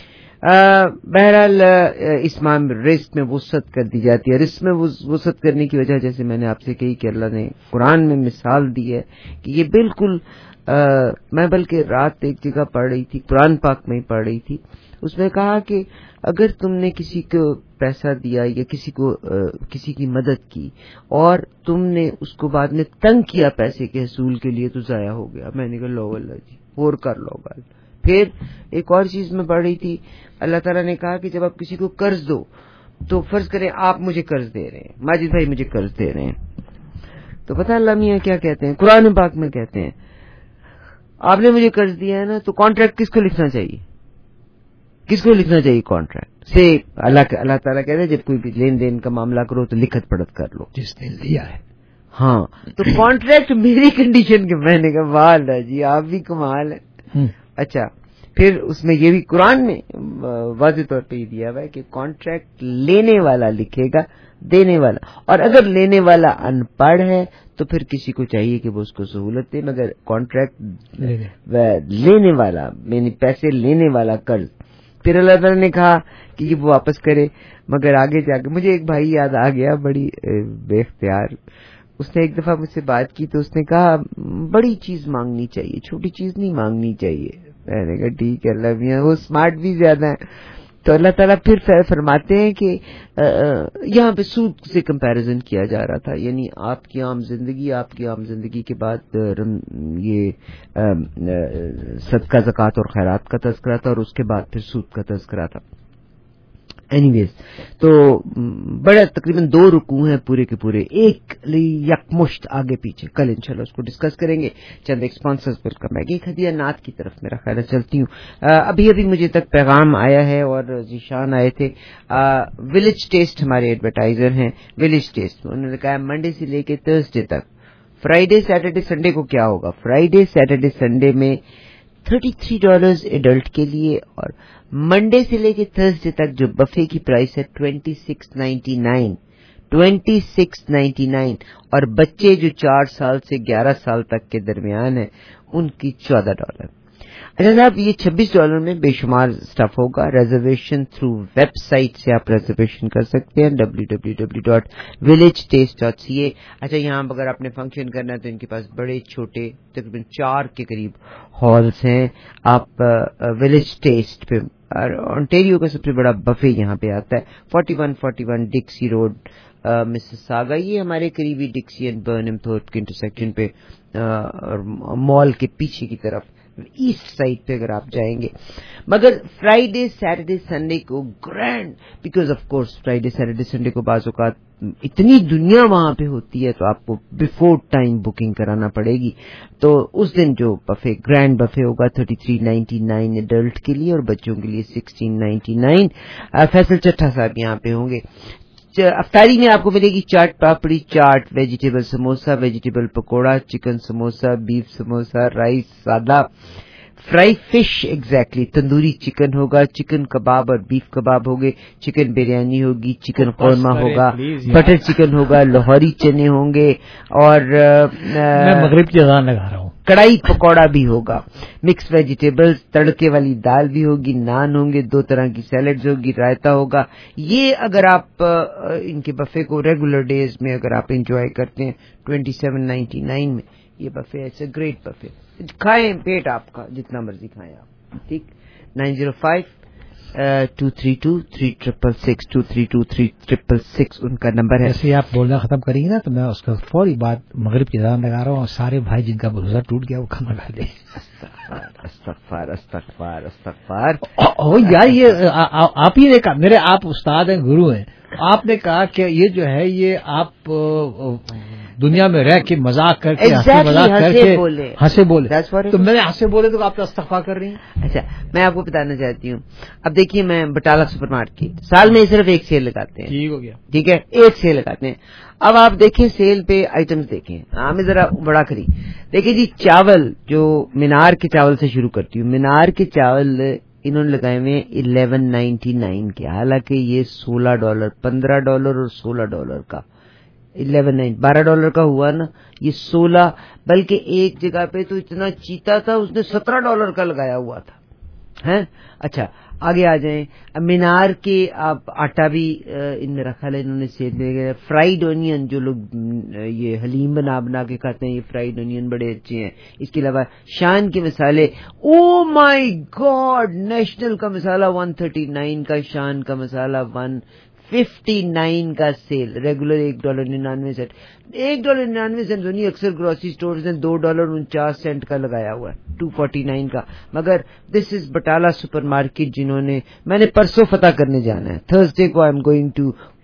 बहरहाल इस माह में रिस्क में वुसअत कर दी जाती है. रिस्क में वुसअत करने की वजह जैसे मैंने आपसे कही कि अल्लाह ने कुरान में मिसाल दी है कि ये बिल्कुल आ, मैं बल्कि रात एक जगह पढ़ रही थी, कुरान पाक में ही पढ़ रही थी, उसमें कहा कि अगर तुमने किसी को पैसा दिया या किसी को आ, किसी की मदद की और तुमने उसको बाद में तंग किया पैसे के हसूल के लिए तो जाया हो गया. मैंने कहा लो अल्लाह जी और कर लो गाल. फिर एक और चीज में पढ़ रही थी, अल्लाह ताला ने कहा कि जब आप किसी को कर्ज दो तो फर्ज करें आप मुझे कर्ज दे रहे हैं, माजिद भाई मुझे कर्ज दे रहे हैं, तो पता अल्लाह मियां क्या कहते हैं, कुरान पाक में कहते हैं आपने मुझे कर्ज दिया है ना, तो कॉन्ट्रैक्ट किसको लिखना चाहिए, किसको लिखना चाहिए कॉन्ट्रैक्ट से? अल्लाह अल्लाह ताला कहते हैं जब कोई भी लेन देन का मामला करो तो लिखत पढ़त कर लो, जिसने लिया है. ہاں تو کانٹریکٹ میری کنڈیشن کے میں نے کہا وال ہے جی آپ بھی کمال ہے. اچھا پھر اس میں یہ بھی قرآن میں واضح طور پہ یہ دیا ہوا ہے کہ کانٹریکٹ لینے والا لکھے گا دینے والا, اور اگر لینے والا ان پڑھ ہے تو پھر کسی کو چاہیے کہ وہ اس کو سہولت دے, مگر کانٹریکٹ لینے والا یعنی پیسے لینے والا قرض پھر اللہ تعالیٰ نے کہا کہ وہ واپس کرے. مگر آگے جا کے مجھے ایک بھائی یاد آ گیا بڑی بے اختیار, اس نے ایک دفعہ مجھ سے بات کی تو اس نے کہا بڑی چیز مانگنی چاہیے چھوٹی چیز نہیں مانگنی چاہیے. میں نے کہا ٹھیک ہے اللہ میاں, وہ اسمارٹ بھی زیادہ ہیں. تو اللہ تعالیٰ پھر فرماتے ہیں کہ یہاں پہ سود سے کمپیریزن کیا جا رہا تھا, یعنی آپ کی عام زندگی آپ کی عام زندگی کے بعد یہ صدقہ زکوٰۃ اور خیرات کا تذکرہ تھا, اور اس کے بعد پھر سود کا تذکرہ تھا. اینی ویز تو بڑا تقریباً دو رکوع ہیں پورے کے پورے, ایک یکمشت آگے پیچھے, کل انشاءاللہ اس کو ڈسکس کریں گے. چند ایک اسپانسرز ویلکم ہے. ایک ہدیہ نعت کی طرف میرا خیال ہے چلتی ہوں. ابھی ابھی مجھے تک پیغام آیا ہے اور ذیشان آئے تھے. ولیج ٹیسٹ ہمارے ایڈورٹائزر ہیں, ولیج ٹیسٹ انہوں نے کہا منڈے سے لے کے تھرسڈے تک, فرائیڈے سیٹرڈے سنڈے کو کیا ہوگا, فرائیڈے سیٹرڈے سنڈے میں تھرٹی تھری ڈالرز ایڈلٹ کے لیے, اور منڈے سے لے کے تھرسڈے تک جو بفے کی پرائس ہے twenty six ninety nine twenty six ninety nine اور بچے جو چار سال سے گیارہ سال تک کے درمیان ہیں ان کی چودہ ڈالر. اچھا صاحب یہ چھبیس ڈالر میں بے شمار سٹف ہوگا. ریزرویشن تھرو ویب سائٹ سے آپ ریزرویشن کر سکتے ہیں W W W dot village taste dot C A. اچھا یہاں اگر آپ نے فنکشن کرنا ہے تو ان کے پاس بڑے چھوٹے تقریباً چار کے قریب ہالس ہیں. آپ ولیج ٹیسٹ پہ انٹیریو کا سب سے بڑا بفے یہاں پہ آتا ہے, forty one forty one Dixie road Mississauga. یہ ہمارے قریبی ڈکسی اینڈ برنم تھورپ کے انٹرسیکشن پہ مال کے پیچھے کی طرف ایسٹ سائڈ پہ اگر آپ جائیں گے. مگر فرائیڈے سیٹرڈے سنڈے کو grand, because of course Friday Saturday Sunday کو بعض اوقات اتنی دنیا وہاں پہ ہوتی ہے تو آپ کو بیفور ٹائم بکنگ کرانا پڑے گی. تو اس دن جو بفے گرینڈ بفے ہوگا thirty three ninety nine adult کے لیے اور بچوں کے لیے sixteen ninety nine. Faisal Chattha صاحب یہاں پہ ہوں گے. افطاری میں آپ کو ملے گی chaat papdi, chaat, vegetable samosa, vegetable pakora, chicken samosa, beef samosa, rice سادہ, fry fish exactly tandoori chicken ہوگا, چکن کباب اور بیف کباب ہوگے, چکن بریانی ہوگی, چکن قورمہ ہوگا, بٹر چکن ہوگا, لاہوری چنے ہوں گے, اور میں مغرب کی اذان لگا رہا ہوں, کڑھائی پکوڑا بھی ہوگا, مکس ویجیٹیبلز, تڑکے والی دال بھی ہوگی, نان ہوں گے, دو طرح کی سیلڈز ہوگی, رائتا ہوگا. یہ اگر آپ ان کے بفے کو ریگولر ڈیز میں اگر آپ انجوائے کرتے ہیں ٹوینٹی سیون نائنٹی نائن میں یہ buffet it's a great buffet. کھائیں پیٹ آپ کا جتنا مرضی کھائیں آپ. ٹھیک, nine zero five two three two three triple six two three two three triple six ان کا نمبر ہے. جیسے آپ بولنا ختم کریں گے نا تو میں اس کا فوری بعد مغرب کی اذان لگا رہا ہوں, اور سارے بھائی جن کا بھروسہ ٹوٹ گیا وہ کھانا کھا لیں. استغفار استغفار استغفار. او یار یہ آپ ہی نے کہا, میرے آپ استاد ہیں, گرو ہیں, آپ نے کہا کہ یہ جو ہے یہ آپ دنیا میں رہ کے مذاق کر کے مذاق کر کے ہنسے بولے, تو میں نے ہنسے بولے تو آپ تو استغفار کر رہی ہیں. اچھا میں آپ کو بتانا چاہتی ہوں, اب دیکھیے میں بٹالہ سپر مارکیٹ سال میں صرف ایک سیل لگاتے ہیں. ٹھیک ہو گیا, ٹھیک ہے, ایک سیل لگاتے ہیں. اب آپ دیکھیں سیل پہ آئٹمس دیکھیں, ہمیں ذرا بڑا کری دیکھیں جی. چاول جو مینار کے چاول سے شروع کرتی ہوں, مینار کے چاول انہوں نے لگائے ہوئے الیون نائنٹی نائن کے, حالانکہ یہ سولہ ڈالر پندرہ ڈالر اور سولہ ڈالر کا الیون نائن بارہ ڈالر کا ہوا نا, یہ سولہ, بلکہ ایک جگہ پہ تو اتنا چیتا تھا اس نے سترہ ڈالر کا لگایا ہوا تھا ہیں. اچھا آگے آ جائیں, مینار کے آپ آٹا بھی ان میں رکھا ہے, انہوں نے سیل میں. فرائیڈ اونین جو لوگ یہ حلیم بنا بنا کے کھاتے ہیں, یہ فرائیڈ اونین بڑے اچھے ہیں. اس کے علاوہ شان کے مسالے, او مائی گاڈ, نیشنل کا مسالہ ون تھرٹی نائن کا, شان کا مسالہ ون ففٹی نائن کا سیل, ریگولر ایک ڈالر ننانوے سینٹ, ایک ڈالر ننانوے سینٹ نہیں, اکثر گروسری اسٹورز نے دو ڈالر انچاس سینٹ کا لگایا ہوا ہے, ٹو فورٹی نائن کا. مگر دس از بٹالہ سپر مارکیٹ, جنہوں نے, میں نے پرسوں فتح کرنے جانا ہے, تھرسڈے کو آئی ایم گوئنگ ٹو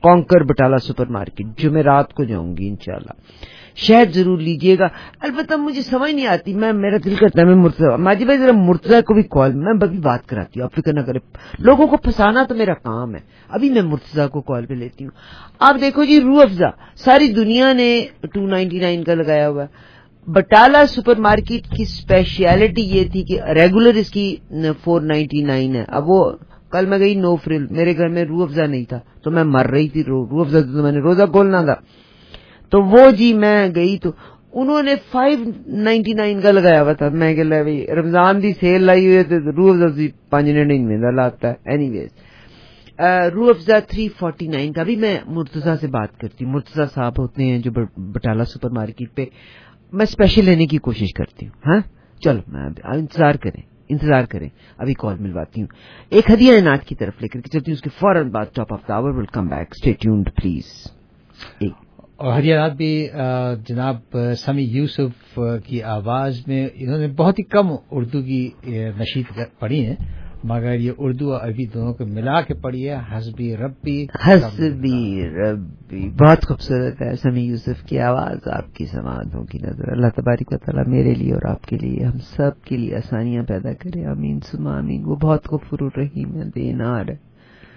کانکر بٹالہ سپر مارکیٹ، جمعرات کو جاؤں گی انشاءاللہ. شہد ضرور لیجئے گا. البتہ مجھے سمجھ نہیں آتی، میں میرا دل کرتا ہے میں مرتضی ماجد بھائی ذرا مرتضی کو بھی کال، میں ابھی بات کراتی ہوں، آپ فکر نہ کرے، لوگوں کو پھنسانا تو میرا کام ہے. ابھی میں مرتضی کو کال پہ لیتی ہوں. آپ دیکھو جی، روح افزا ساری دنیا نے ٹو نائنٹی نائن کا لگایا ہوا ہے. بٹالہ سپر مارکیٹ کی اسپیشلٹی یہ تھی کہ ریگولر اس کی فور نائنٹی نائن ہے. اب وہ کل میں گئی نو فریل، میرے گھر میں روح افزا نہیں تھا تو میں مر رہی تھی، روح افزا تو میں نے روزہ کھولنا تھا، تو وہ جی میں گئی تو انہوں نے فائیو نائنٹی نائن کا لگایا ہوا تھا. میں کہ بھائی رمضان دی سیل لائی ہوئی ہے تو روح افزا سی پانچ ننڈ میں لاتا ہے. اینی ویز روح افزا تھری فورٹی نائن کا بھی میں مرتضی سے بات کرتی ہوں. مرتضی صاحب ہوتے ہیں جو بٹالہ سپر مارکیٹ پہ، میں اسپیشل لینے کی کوشش کرتی ہوں. ہاں چلو میں انتظار کریں انتظار کریں ابھی کال ملواتی ہوں. ایک ہدیہ نعت کی طرف لے کر کے چلتی ہوں، اس کے فوراً بعد top of the hour will come back. Stay tuned please. اور ہدیہ نعت بھی جناب سمی یوسف کی آواز میں، انہوں نے بہت ہی کم اردو کی نشید پڑھی ہیں، مگر یہ اردو اور عربی دونوں کو ملا کے پڑھی ہے. حسبی ربی حسبی ربی بہت خوبصورت ہے. سمی یوسف کی آواز، آپ کی سماعتوں کی نظر. اللہ تبارک و تعالیٰ میرے لیے اور آپ کے لیے، ہم سب کے لیے آسانیاں پیدا کرے. آمین ثم آمین. وہ بہت غفور الرحیم ہے، بے نار ہے.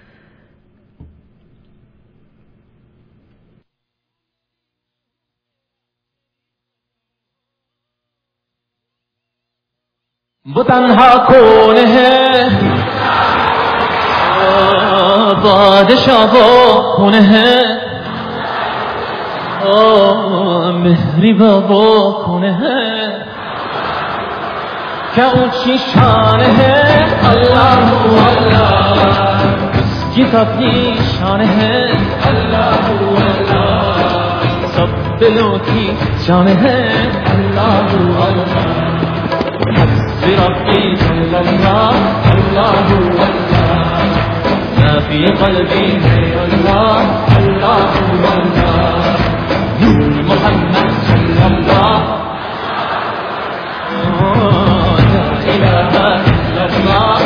وہ تنہا کون ہے، بادشاہ وہ کون ہے، مہرباں وہ کون ہے، کیا اونچی شان ہے. اللہ اللہ اس کی اپنی شان ہے. اللہ اللہ سب دلوں کی جان ہے. اللہ اللہ ربی صلی اللہ اللہ اللہ میں فی قلبی ہے اللہ اللہ اللہ نور محمد صلی اللہ لا الہ الا اللہ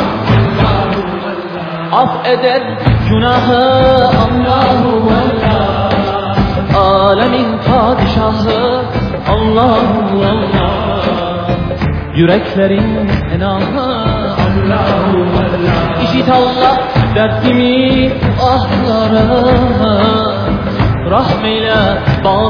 عفو در گناہ اللہ اللہ عالمین پادشاہ اللہ Allah yüreklerin enamı Allah Allah İşit Allah dertimi ahlara rahmeyle bağışla.